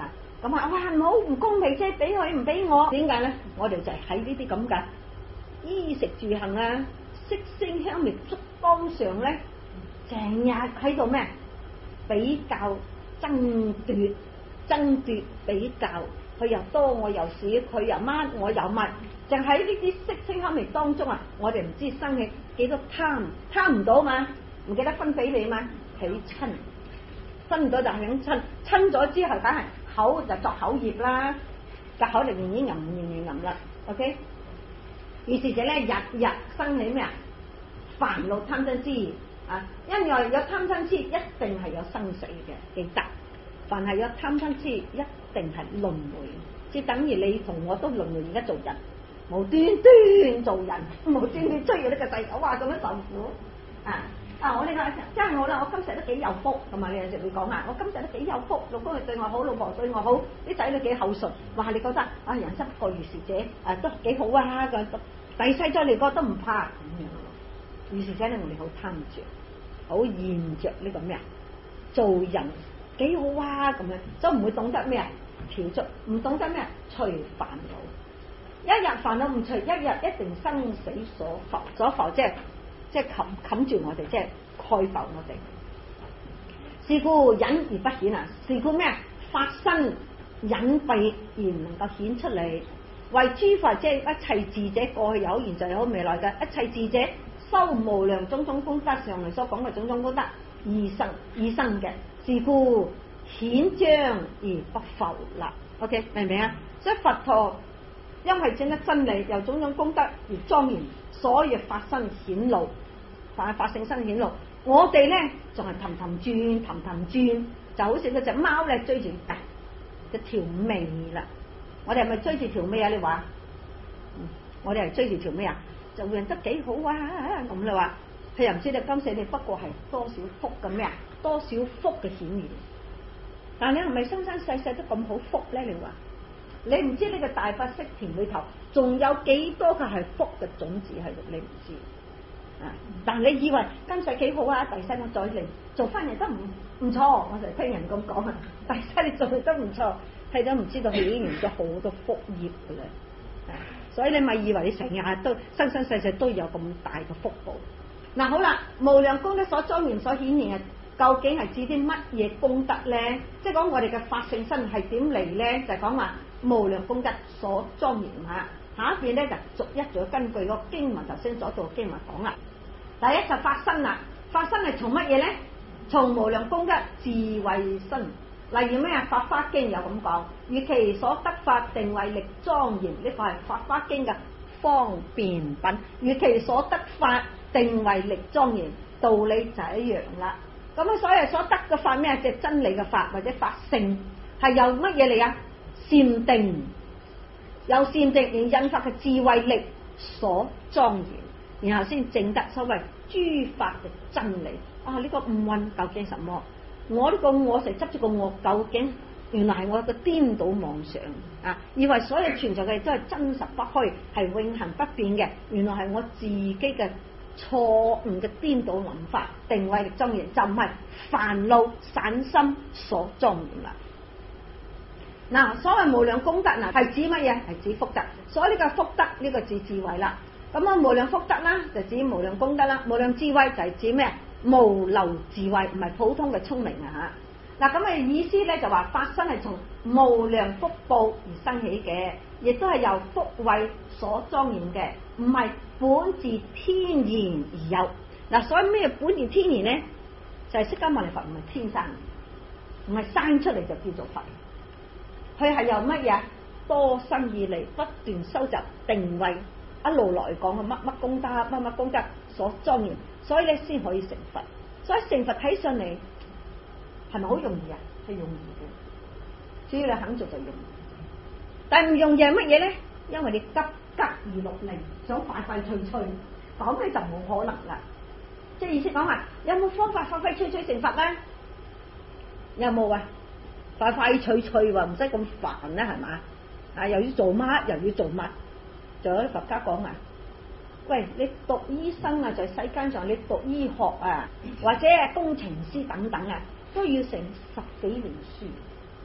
咁啊，哇唔好唔公平啫，俾佢唔俾我，點解咧？我哋就係喺呢啲咁嘅衣食住行啊、色聲香味觸當上咧，成日喺度咩比較爭奪、爭奪比較，佢又多我又少，佢又乜我又乜，就喺呢啲色聲香味當中啊，我哋唔知生起幾多貪，貪唔到嘛，唔記得分俾你嘛，起親，分唔到就響親，親咗之後梗係口就作口業啦，個口就仍然吟吟吟吟啦 ，OK。於是者咧，日日生起咩啊？煩惱貪嗔癡啊！因為有貪嗔癡，一定係有生死嘅，記得。凡係有貪嗔癡，一定係輪迴，即等於你同我都輪迴而家做人，無端端做人，無端端追住呢個細狗啊咁樣受苦啊！啊！我呢個真係好啦，我今世都幾有福，咁啊你有時會講啊，我今世都幾有福，老公佢對我好，老婆對我好，啲仔女幾孝順，哇！你覺得啊人生不過如是者，啊都幾好啊個第世再嚟過都唔怕咁樣咯。如是者咧，我哋好貪着，好厭着呢個咩啊？做人幾好啊咁樣，所以唔會懂得咩啊？調足，唔懂得咩啊？除煩惱，一日煩惱唔除，一日一定生死所浮，所浮即係。即係冚冚住我哋，即係蓋浮我哋。是故隱而不顯啊！是故咩啊？法身隱蔽而唔能夠顯出嚟，為諸法即係一切智者，過去有，現在有，未來嘅一切智者，修無量種種功德，上嚟所講嘅種種功德而生而生嘅。是故顯彰而不浮啦。OK， 明唔明啊？所以佛陀因為證得真理，由種種功德而莊嚴，所以法身顯露。但係法性身顯露，我哋咧仲係氹氹轉，氹氹轉，就好似嗰隻貓咧追住啊嘅條尾啦。我哋係咪追住條尾啊？你話、嗯，我哋係追住條尾啊，就會得幾好啊咁你話，佢又唔知道今世你不過係多少福嘅咩啊？多少福嘅顯現，但係你係咪生生世世都咁好福咧？你話，你唔知呢個大法識田裏頭仲有幾多嘅係福嘅種子喺度，你唔知。但你以為今世幾好啊？第世我再嚟做翻嚟都唔唔錯，我就聽人咁講啊。第世你做得都唔錯，係都唔知道佢已經完咗好多福業噶啦。所以你咪以為你成日都生生世世都有咁大嘅福報。嗱、啊、好啦，無量功德所莊嚴所顯現嘅，究竟係指啲乜嘢功德咧？即係講我哋嘅法性身係點嚟咧？就係講話無量功德所莊嚴吓。下一邊咧就逐一逐根據個經文頭先所做嘅經文講啦。第一就法身啦，法身係從乜嘢咧？從無量功德智慧身。例如咩啊？《法華經》有咁講，與其所得法定慧力莊嚴，呢個係《法華經》嘅方便品。與其所得法定慧力莊嚴，道理就一樣啦。咁啊，所以所得嘅法咩？即係真理嘅法或者法性，係由乜嘢嚟啊？禪定，由禪定而引發嘅智慧力所莊嚴。然後先證得所謂諸法嘅真理啊！呢、這個五蘊究竟什麼？我呢個我成執住個我，究竟原來係我一個顛倒妄想啊！以為所有存在嘅都係真實不虛，係永恆不變嘅，原來係我自己嘅錯誤嘅顛倒諗法，定慧力莊嚴就唔係煩惱散心所莊嚴啦。嗱、啊，所謂無量功德嗱，係指乜嘢？係指福德，所以呢個福德呢、這個字智慧啦。咁啊，無量福德啦，就指無量功德啦；無量智慧就係指咩？無漏智慧，唔係普通嘅聰明啊！吓，嗱咁嘅意思咧，就話法身係從無量福報而生起嘅，亦都係由福慧所莊嚴嘅，唔係本自天然而有。嗱，所以咩本自天然咧？就係釋迦牟尼佛唔係天生，唔係生出嚟就叫做佛，佢係由乜嘢？多生以嚟不斷收集定慧。一路來講嘅乜乜功德乜乜功德所莊嚴，所以咧先可以成佛。所以成佛睇上嚟係咪好容易啊？係容易嘅，只要你肯做就容易。但係唔容易係乜嘢咧？因為你急急而樂令，想快快脆脆，咁你就冇可能啦。即係意思講話，有冇方法快快脆脆成佛咧？有冇啊？快快脆脆話唔使咁煩啦，係嘛？啊，又要做乜又要做乜？就有啲佛家講啊，喂，你讀醫生啊，在世間上你讀醫學啊，或者係工程師等等啊，都要成十幾年書，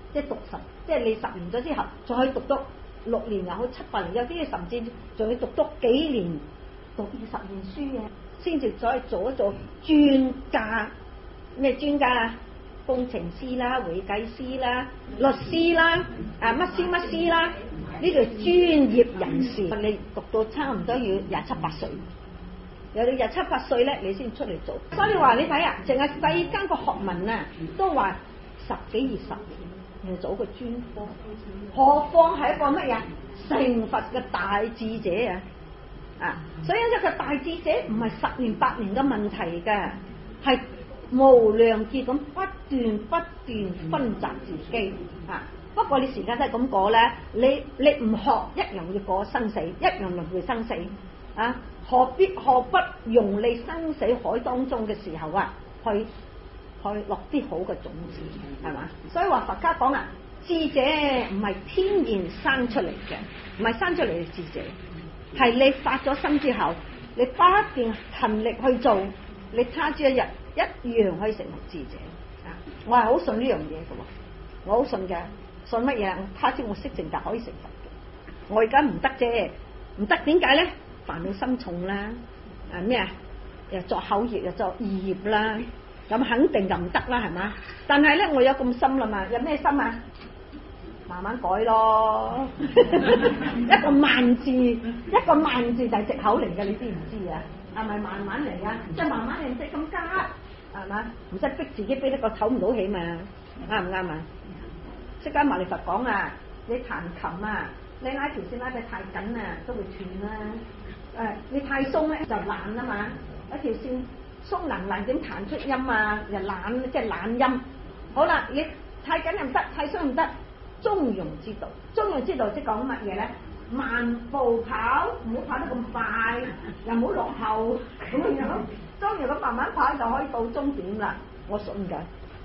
即係讀十，即係你十年咗之後，再讀讀六年又好七八年，有啲甚至仲要讀多幾年，讀二十年書嘅，先至再做一做專家。咩專家啊？工程師啦、會計師啦、律師啦、啊乜師乜師啦，呢個專業人士。你讀到差唔多要廿七八歲，有你廿七八歲咧，你先出嚟做。所以話你睇啊，淨係世間個學問啊，都話十幾二十年要做個專科，何況係一個乜嘢成佛嘅大智者啊！啊，所以一個大智者唔係十年八年嘅問題嘅，係無量劫咁不斷不斷分集自己啊！不過你時間都係咁過咧，你你唔學一樣要過生死，一樣輪迴生死啊！何必何不用你生死海當中嘅時候啊，去去落啲好嘅種子，係嘛？所以話佛家講啊，智者唔係天然生出嚟嘅，唔係生出嚟嘅智者，係你發咗心之後，你不斷勤力去做，你他朝一日一樣可以成為智者啊！我係好信呢樣嘢嘅，我好信嘅，信乜嘢？他朝我識淨就可以成佛嘅，我而家唔得啫，唔得點解咧？煩惱心重啦，啊咩啊？又作口業又作意業啦，咁肯定就唔得啦，係嘛？但係咧，我有咁心啦嘛，有咩心啊？慢慢改咯，一個慢字，一個慢字就係藉口嚟嘅，你知唔知啊？係咪慢慢嚟啊？即係慢慢嚟，唔使咁急，係嘛？唔使逼自己，逼得個唞唔到氣嘛？啱唔啱啊？釋迦牟尼佛講啊，你彈琴啊，你拉條線拉得太緊啊，都會斷啦。誒，你太鬆咧就懶啊嘛，一條線鬆能能點彈出音啊？又懶，即係懶音。好啦，你太緊又唔得，太鬆唔得，中庸之道。中庸之道即係講乜嘢咧？慢步跑，唔好跑得咁快，又唔好落後咁樣。當然佢慢慢跑就可以到終點啦，我信㗎。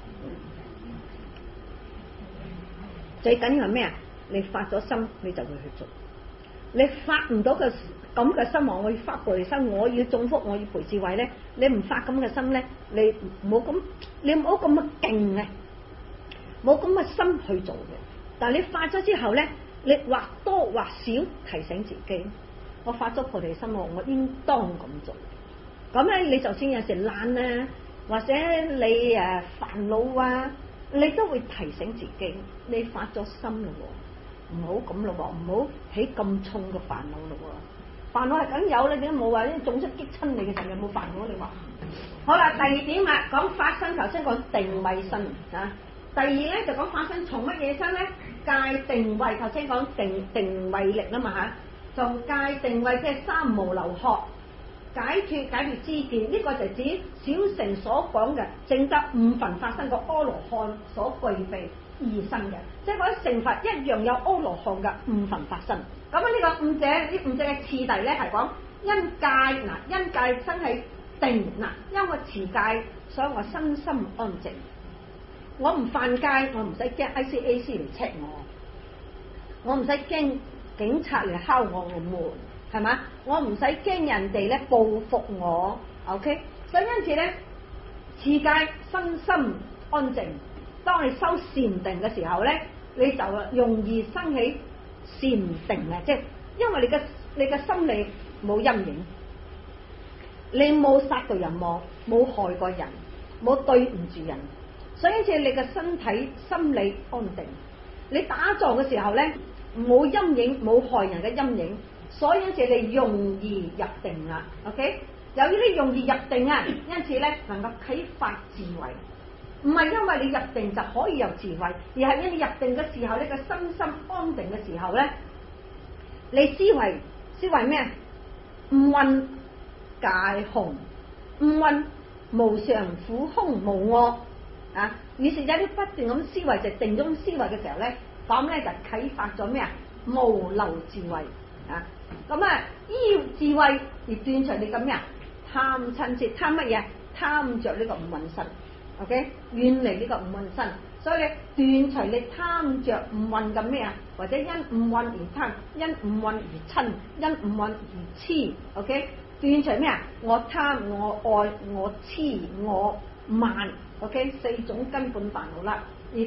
最緊要係咩啊？你發咗心，你就會去做。你發唔到嘅咁嘅心，我要發菩提心，我要種福，我要培智慧咧。你唔發咁嘅心咧，你唔好咁，你唔好咁嘅勁啊，冇咁嘅心去做嘅。但係你發咗之後咧，你或多或少提醒自己，我發咗菩提心，我我應當咁做。咁咧，你就算有時懶啊，或者你誒煩惱啊，你都會提醒自己，你發咗心咯。唔好咁咯喎，唔好起咁重嘅煩惱咯喎，煩惱係梗有啦，點解冇話啲種出激親你嘅時候有冇煩惱？你話好啦，第二點啊，講法身，頭先講定慧身啊，第二咧就講法身從乜嘢身咧？戒定慧，頭先講定定慧力啦嘛嚇，從戒定慧即係三無漏學解脫解脫知見，呢、這個就指小乘所講嘅證得五分法身個阿羅漢所具備二身嘅，即係嗰啲成佛一樣有阿羅漢嘅五分法身。咁啊呢個五者呢五者嘅次第咧係講因戒嗱，因戒生起定嗱，因我持戒，所以我身心安靜，我唔犯戒，我唔使驚 I C A C 嚟 check 我，我唔使驚警察嚟敲我個門，係嘛？我唔使驚人哋咧報復我 ，OK？所以因此咧持戒身心安靜。當你修禪定嘅時候咧，你就容易生起禪定啊！即係因為你嘅你嘅心理冇陰影，你冇殺過人亡，冇害過人，冇對唔住人，所以因此你嘅身體心理安定。你打坐嘅時候咧，冇陰影，冇害人嘅陰影，所以因此你容易入定啦。OK， 由於你容易入定啊，因此咧能夠啟發智慧。唔係因為你入定就可以有智慧，而係因為你入定嘅時候，你個身心安定嘅時候咧，你思維思維咩啊？五蘊界空，五蘊無常苦空無我啊！於是有啲不斷咁思維，就定咗思維嘅時候咧，咁咧就啟發咗咩啊？無漏智慧啊！咁啊，依智慧而斷除你咁咩啊？貪嗔癡，貪乜嘢？貪着呢個五蘊身。OK， 遠離呢個五蘊身，所以咧斷除你貪着五蘊嘅咩啊？或者因五蘊而貪，因五蘊而親，因五蘊而痴。OK， 斷除咩啊？我貪、我愛、我痴、我慢。OK， 四種根本煩惱啦，而得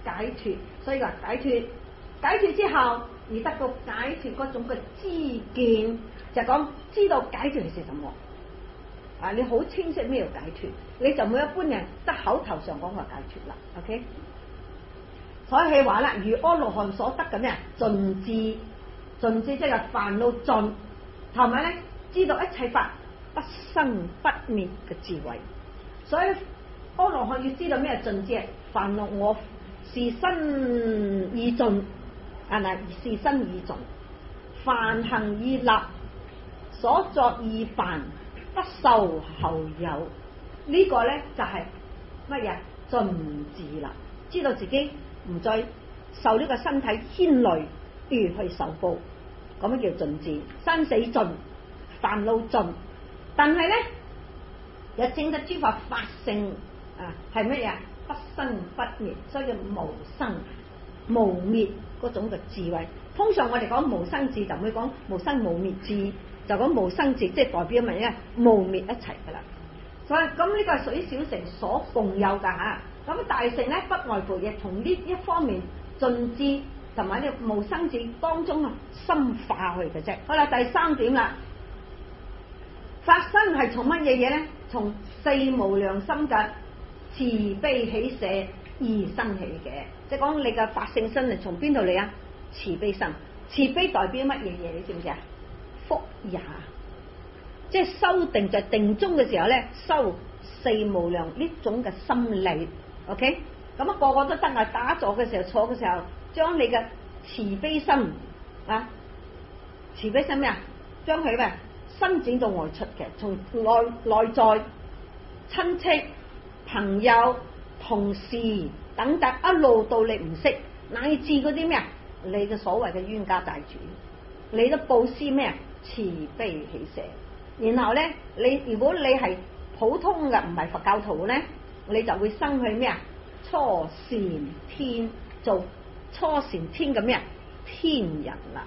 解脫，所以話解脫。解脫之後而得到解脫嗰種嘅知見，就係講知道解脫係什麼。啊，你好清晰咩叫解脫，你就冇一般人得口頭上講話解脫啦。OK， 所以話啦，如阿羅漢所得嘅咩盡智，盡智即係煩惱盡，同埋咧知道一切法不生不滅嘅智慧。所以阿羅漢要知道咩盡智，煩惱我是身已盡，啊嗱是身已盡，梵行已立，所作已辦，不受後有。呢、這個咧就係乜嘢盡智啦，知道自己唔再受呢個身體牽累而去受報，咁樣叫盡智。生死盡，煩惱盡，但係咧又證得諸法法性啊，係乜嘢？不生不滅，所以叫無生無滅嗰種嘅智慧。通常我哋講無生智就唔會講無生無滅智，就講無生智，即係代表乜嘢？無滅一齊噶啦。所以咁呢個係屬於小乘所共有噶吓。咁大乘咧不外乎亦從呢一方面盡智同埋呢無生智當中啊深化去嘅啫。好啦，第三點啦，法身係從乜嘢嘢咧？從四無量心嘅慈悲喜捨而生起嘅，即係講你嘅法性身係從邊度嚟啊？慈悲心，慈悲代表乜嘢嘢？你知唔知啊？福也，即係修定在定中嘅時候咧，修四無量呢種嘅心理。OK， 咁啊個個都得啊！打坐嘅時候、坐嘅時候，將你嘅慈悲心啊，慈悲心咩啊？將佢咩伸展到外出嘅，從內內在親戚、朋友、同事等等一路到你唔識，乃至嗰啲咩啊？你嘅所謂嘅冤家債主，你都布施咩啊？慈悲喜捨。然後咧，你如果你係普通嘅唔係佛教徒咧，你就會生去咩啊？初禪天，做初禪天嘅咩啊？天人啦。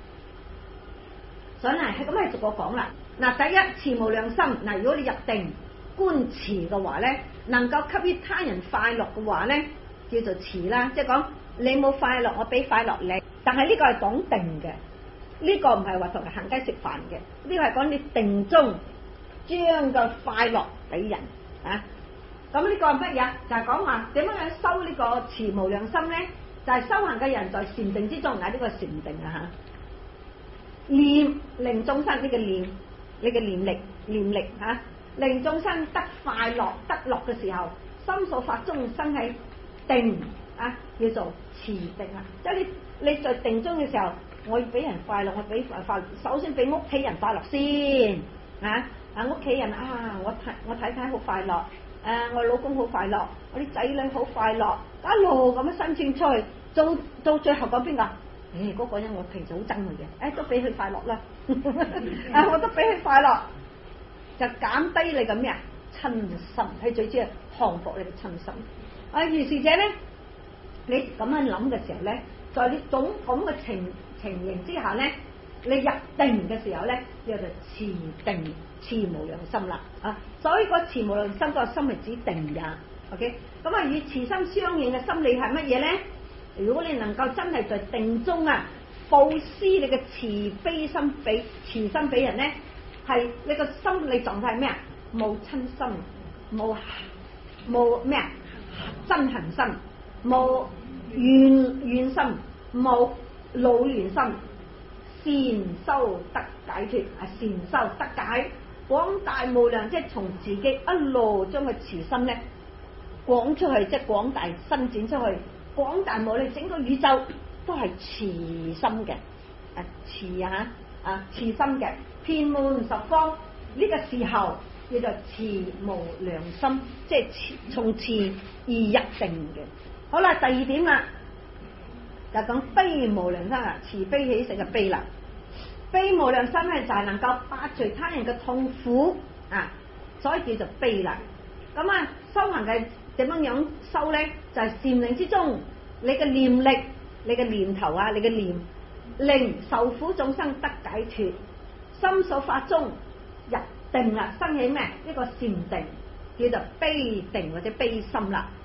所以係咁係逐個講啦。嗱，第一慈無量心。嗱，如果你入定觀慈嘅話咧，能夠給予他人快樂嘅話咧，叫做慈啦。即係講你冇快樂，我俾快樂你。但係呢個係講定嘅，呢、這個唔係話同人行街食飯嘅，呢、這個係講你定中將個快樂俾人啊。咁呢個係乜嘢？就係講話點樣去修呢個慈無量心咧？就係、是、修行嘅人在禪定之中，嗱、這、呢個禪定啊吓，念令眾生呢個念，你嘅念力念力吓，令眾生得快樂得樂嘅時候，心所法中生起定啊，叫做慈定啊。即係你你在定中嘅時候，我要俾人快樂，我俾快樂，首先俾屋企人快樂先啊！啊屋企人啊，我睇我睇睇好快樂。誒、啊，我老公好快樂，我啲仔女好快樂，一路咁樣伸展出去，到到最後講邊個？誒、哎，嗰、那個人我其實好憎佢嘅，誒、哎，都俾佢快樂啦，啊，我都俾佢快樂，就減低你嘅咩啊？親心，係最主要降服你嘅親心。啊，如是者咧，你咁樣諗嘅時候咧，在呢種咁嘅情情形之下咧，你入定嘅時候咧，叫做慈定。慈無量心啦，啊，所以個慈無量心個心係指定也 ，OK，咁啊與慈心相應嘅心理係乜嘢咧？如果你能夠真係在定中啊，布施你嘅慈悲心俾慈心俾人咧，係你個心理狀態係咩啊？冇親心，冇冇咩啊？憎恨心，冇怨怨心，冇惱緣心，善修得解脫啊！善修得解。廣大無量，即係從自己一路將個慈心咧廣出去，即係廣大伸展出去，廣大無量，整個宇宙都係慈心嘅，啊慈啊啊慈心嘅，遍滿十方。呢、這個時候叫做慈無量心，即係慈從慈而入定嘅。好啦，第二點啦，就講悲無量心啊，慈悲喜捨嘅悲啦。悲無量心咧就係能夠拔除他人嘅痛苦啊，所以叫做悲啦。咁啊，修行嘅點樣樣修咧？就係、是、禪定之中，你嘅念力、你嘅念頭啊、你嘅念令受苦眾生得解脫，心所法中入定啦，生起咩？一個禪定，叫做悲定或者悲心啦。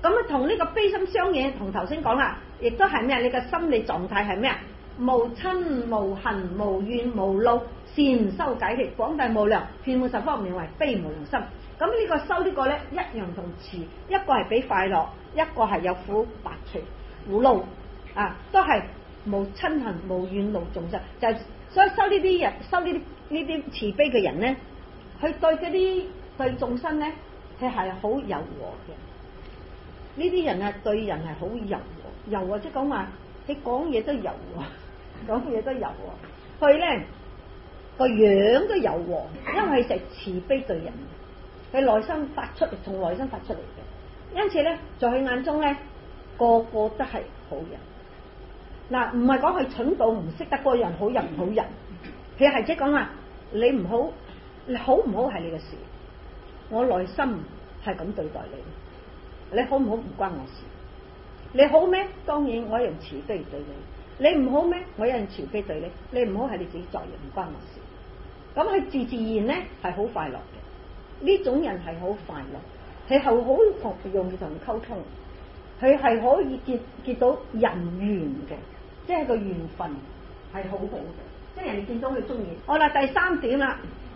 咁啊，同呢個悲心相應，同頭先講啦，亦都係咩？你嘅心理狀態係咩啊？無親無恨無怨無怒，善修解脫，廣大無量，遍滿十方，名為悲無量心。咁呢個修呢個咧，一樣同慈，一個係俾快樂，一個係有苦白除苦惱啊，都係無親恨無怨無眾生。就係、所以修呢啲人，修呢啲呢啲慈悲嘅人咧，佢對嗰啲對眾生咧，佢係好柔和嘅。呢啲人啊，對人係好柔和，柔和即係講話，佢講嘢都柔和，講嘢都柔和。佢咧個樣都柔和，因為佢係慈悲對人，佢內心發出，從內心發出嚟嘅。因此咧，在佢眼中咧，個個都係好人。嗱，唔係講佢蠢到唔識得嗰個人好人唔好人，佢係即係講話你唔好，你好唔好係你嘅事，我內心係咁對待你。你好唔好唔關我事，你好咩？當然我一樣慈悲對你，你唔好咩？我一樣慈悲對你，你唔好係你自己作業，唔關我事。咁佢自自然咧係好快樂嘅，呢種人係好快樂，佢係好同容易同人溝通，佢係可以結結到人緣嘅，即係個緣分係好好嘅，即係人哋見到佢中意。好啦，第三點啦，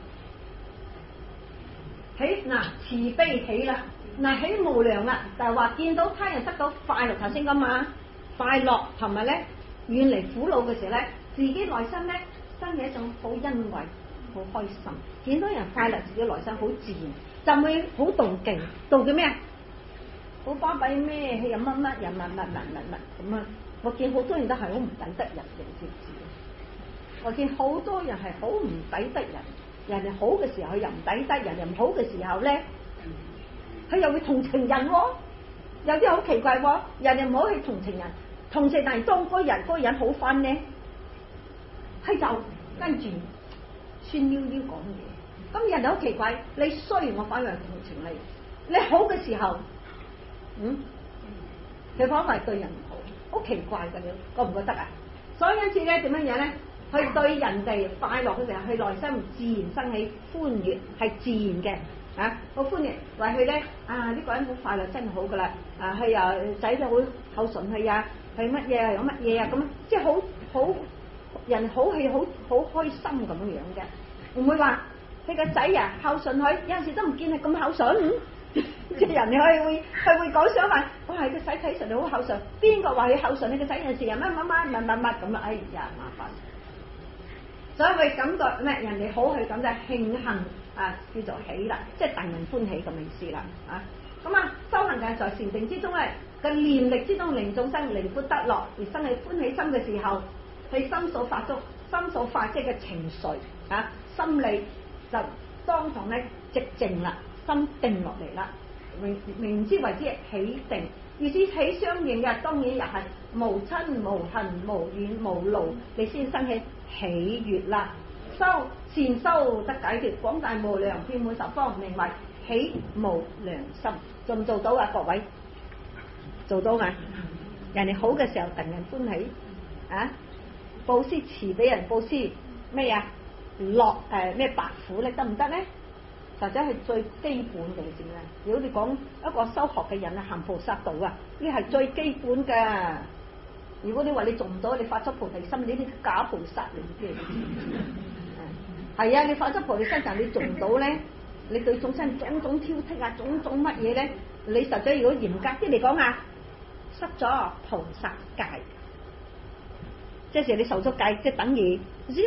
喜嗱慈悲喜啦。嗱，喜無量啦，就係話見到他人得到快樂，頭先咁嘛，快樂同埋咧遠離苦惱嘅時候咧，自己內心咧生起一種好欣慰、好開心。見到人快樂，自己內心好自然，就會好妒忌，妒忌咩啊？好巴閉咩？佢又乜乜又乜乜乜乜乜咁啊！我見好多人都係好唔抵得人，你知唔知？我見好多人係好唔抵得人，人哋好嘅時候佢又唔抵得，人哋唔好嘅時候咧。佢又會同情人、哦，有啲好奇怪喎、哦。人哋唔好去同情人，同情但係當嗰人嗰個人好翻呢，佢就跟住酸溜溜講嘢。咁人哋好奇怪，你衰我反而同情你，你好嘅時候，嗯，佢講係對人唔好，好奇怪㗎，你覺唔覺得啊？所以因此咧點樣樣咧，佢對人哋快樂嘅時候，佢內心自然生起歡悅，係自然嘅。啊，好歡迎，為佢咧啊！呢、這個人好快樂，真係好噶啦！啊，佢又仔就好口順佢啊，係乜嘢有乜嘢啊咁，即係好好人好氣好好開心咁樣嘅，唔會話佢個仔啊孝順佢，有陣時都唔見佢咁孝順，即係人哋可以會佢會講想話，哇！個仔睇上嚟好孝順，邊個話佢孝順？你個仔有陣時又乜乜乜乜乜乜咁啊！哎呀，麻煩！所以佢感覺咩？人哋好，佢咁就慶幸。啊，叫做喜啦，即係戥人歡喜咁意思啦，啊，咁啊，修行嘅在禪定之中咧，嘅念力之中令眾生離苦得樂，而生起歡喜心嘅時候，佢心所發觸，心所發即嘅情緒，啊，心理就當堂咧寂靜啦，心定落嚟啦，明明之為之喜定，意思喜相應嘅，當然又係無親無恨無怨無怒，你先生起喜悅啦。修善修得解脫，廣大無量，遍滿十方，名為喜無量心。做唔做到啊？各位做到嘛？人哋好嘅時候，戥人歡喜啊！布施慈俾人，布施咩啊？樂誒咩白苦咧，得唔得咧？實際係最基本嘅先啦。如果你講一個修學嘅人啊，行菩薩道啊，呢係最基本嘅。如果你話你做唔到，你發咗菩提心，你啲假菩薩嚟嘅。係啊，你發咗菩提心，但係你做唔到咧，你對眾生種種挑剔啊，種種乜嘢咧？你實際如果嚴格啲嚟講啊，失咗菩薩戒，即係你受咗戒，即係等於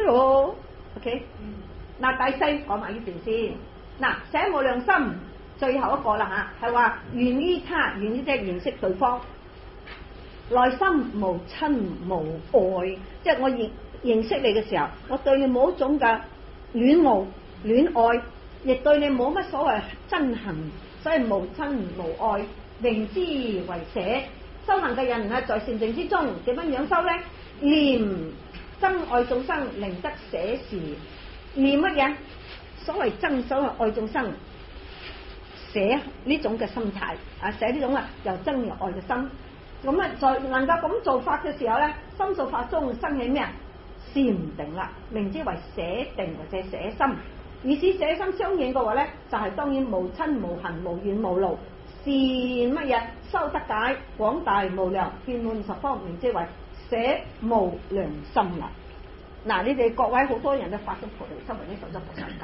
zero。OK， 嗱、嗯、第四講埋呢段先。嗱，捨無量心，最後一個啦吓，係話緣於他，緣於即係認識對方，內心無親無愛，即係我認認識你嘅時候，我對你冇一種嘅戀慕戀愛，亦對你冇乜所謂憎恨，所以無親無愛，名之為捨。修行嘅人啊，在禪定之中點樣樣修咧？念憎愛眾生，寧得捨時。念乜嘢？所謂憎所謂愛眾生，捨呢種嘅心態啊，捨呢種啊又憎又愛嘅心。咁啊，在能夠咁做法嘅時候咧，心造法中生起咩啊？禪定啦，名之為捨定或者捨心。而使捨心相應嘅話咧，就係、是、當然無親無恨無怨無怒， 是乜嘢？修德解廣大無量，遍滿十方，名之為捨無量心啦。嗱，你哋各位好多人都發咗菩提心，或者受咗菩薩戒，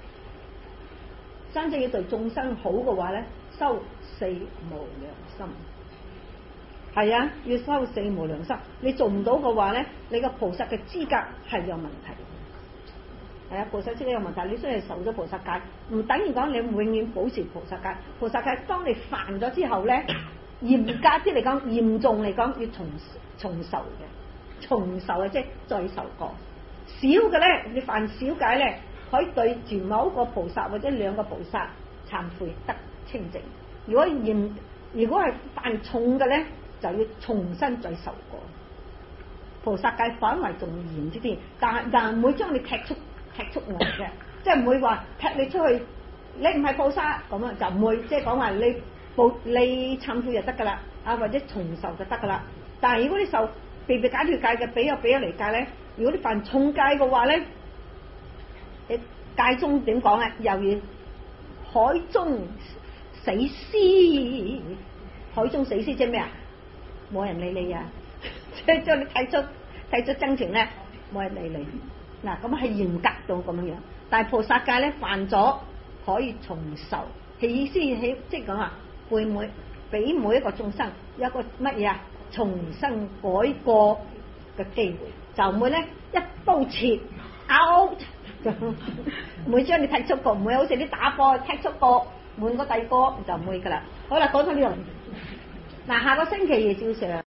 真正要對眾生好嘅話咧，修四無量心。係啊，要修四無量心。你做唔到嘅話咧，你個菩薩嘅資格係有問題。係啊，菩薩資格有問題，你雖然受咗菩薩戒，唔等於講你永遠保持菩薩戒。菩薩戒當你犯咗之後咧，嚴格啲嚟講，嚴重嚟講要重重受嘅，重受啊，即係再受過。小嘅咧，你犯小戒咧，可以對住某一個菩薩或者兩個菩薩懺悔得清淨。如果嚴，如果係犯重嘅咧，就要重新再受過。菩薩戒反為仲嚴啲啲，但但唔會將你踢出踢出外嘅，即係唔會話踢你出去，你唔係菩薩咁啊，就唔會即係講話你報你懺悔就得噶啦，啊或者重受就得噶啦。但係如果你受被被解脫戒嘅，俾咗俾咗離戒咧，如果你犯重戒嘅話咧，你戒中點講啊？又要海中死屍，海中死屍即係咩啊？冇人理你啊！即係將你睇出睇出真情咧，冇人理你。嗱，咁係嚴格到咁樣樣。但係菩薩戒咧犯咗可以重受，其意思係即係講啊，會每俾每一個眾生有一個乜嘢啊，重新改過嘅機會，就唔會咧一刀切 out，唔會將你踢出過，唔會好似啲打波踢出過換個第二個就唔會噶啦。好啦，講到呢度，嗱，下個星期二照常。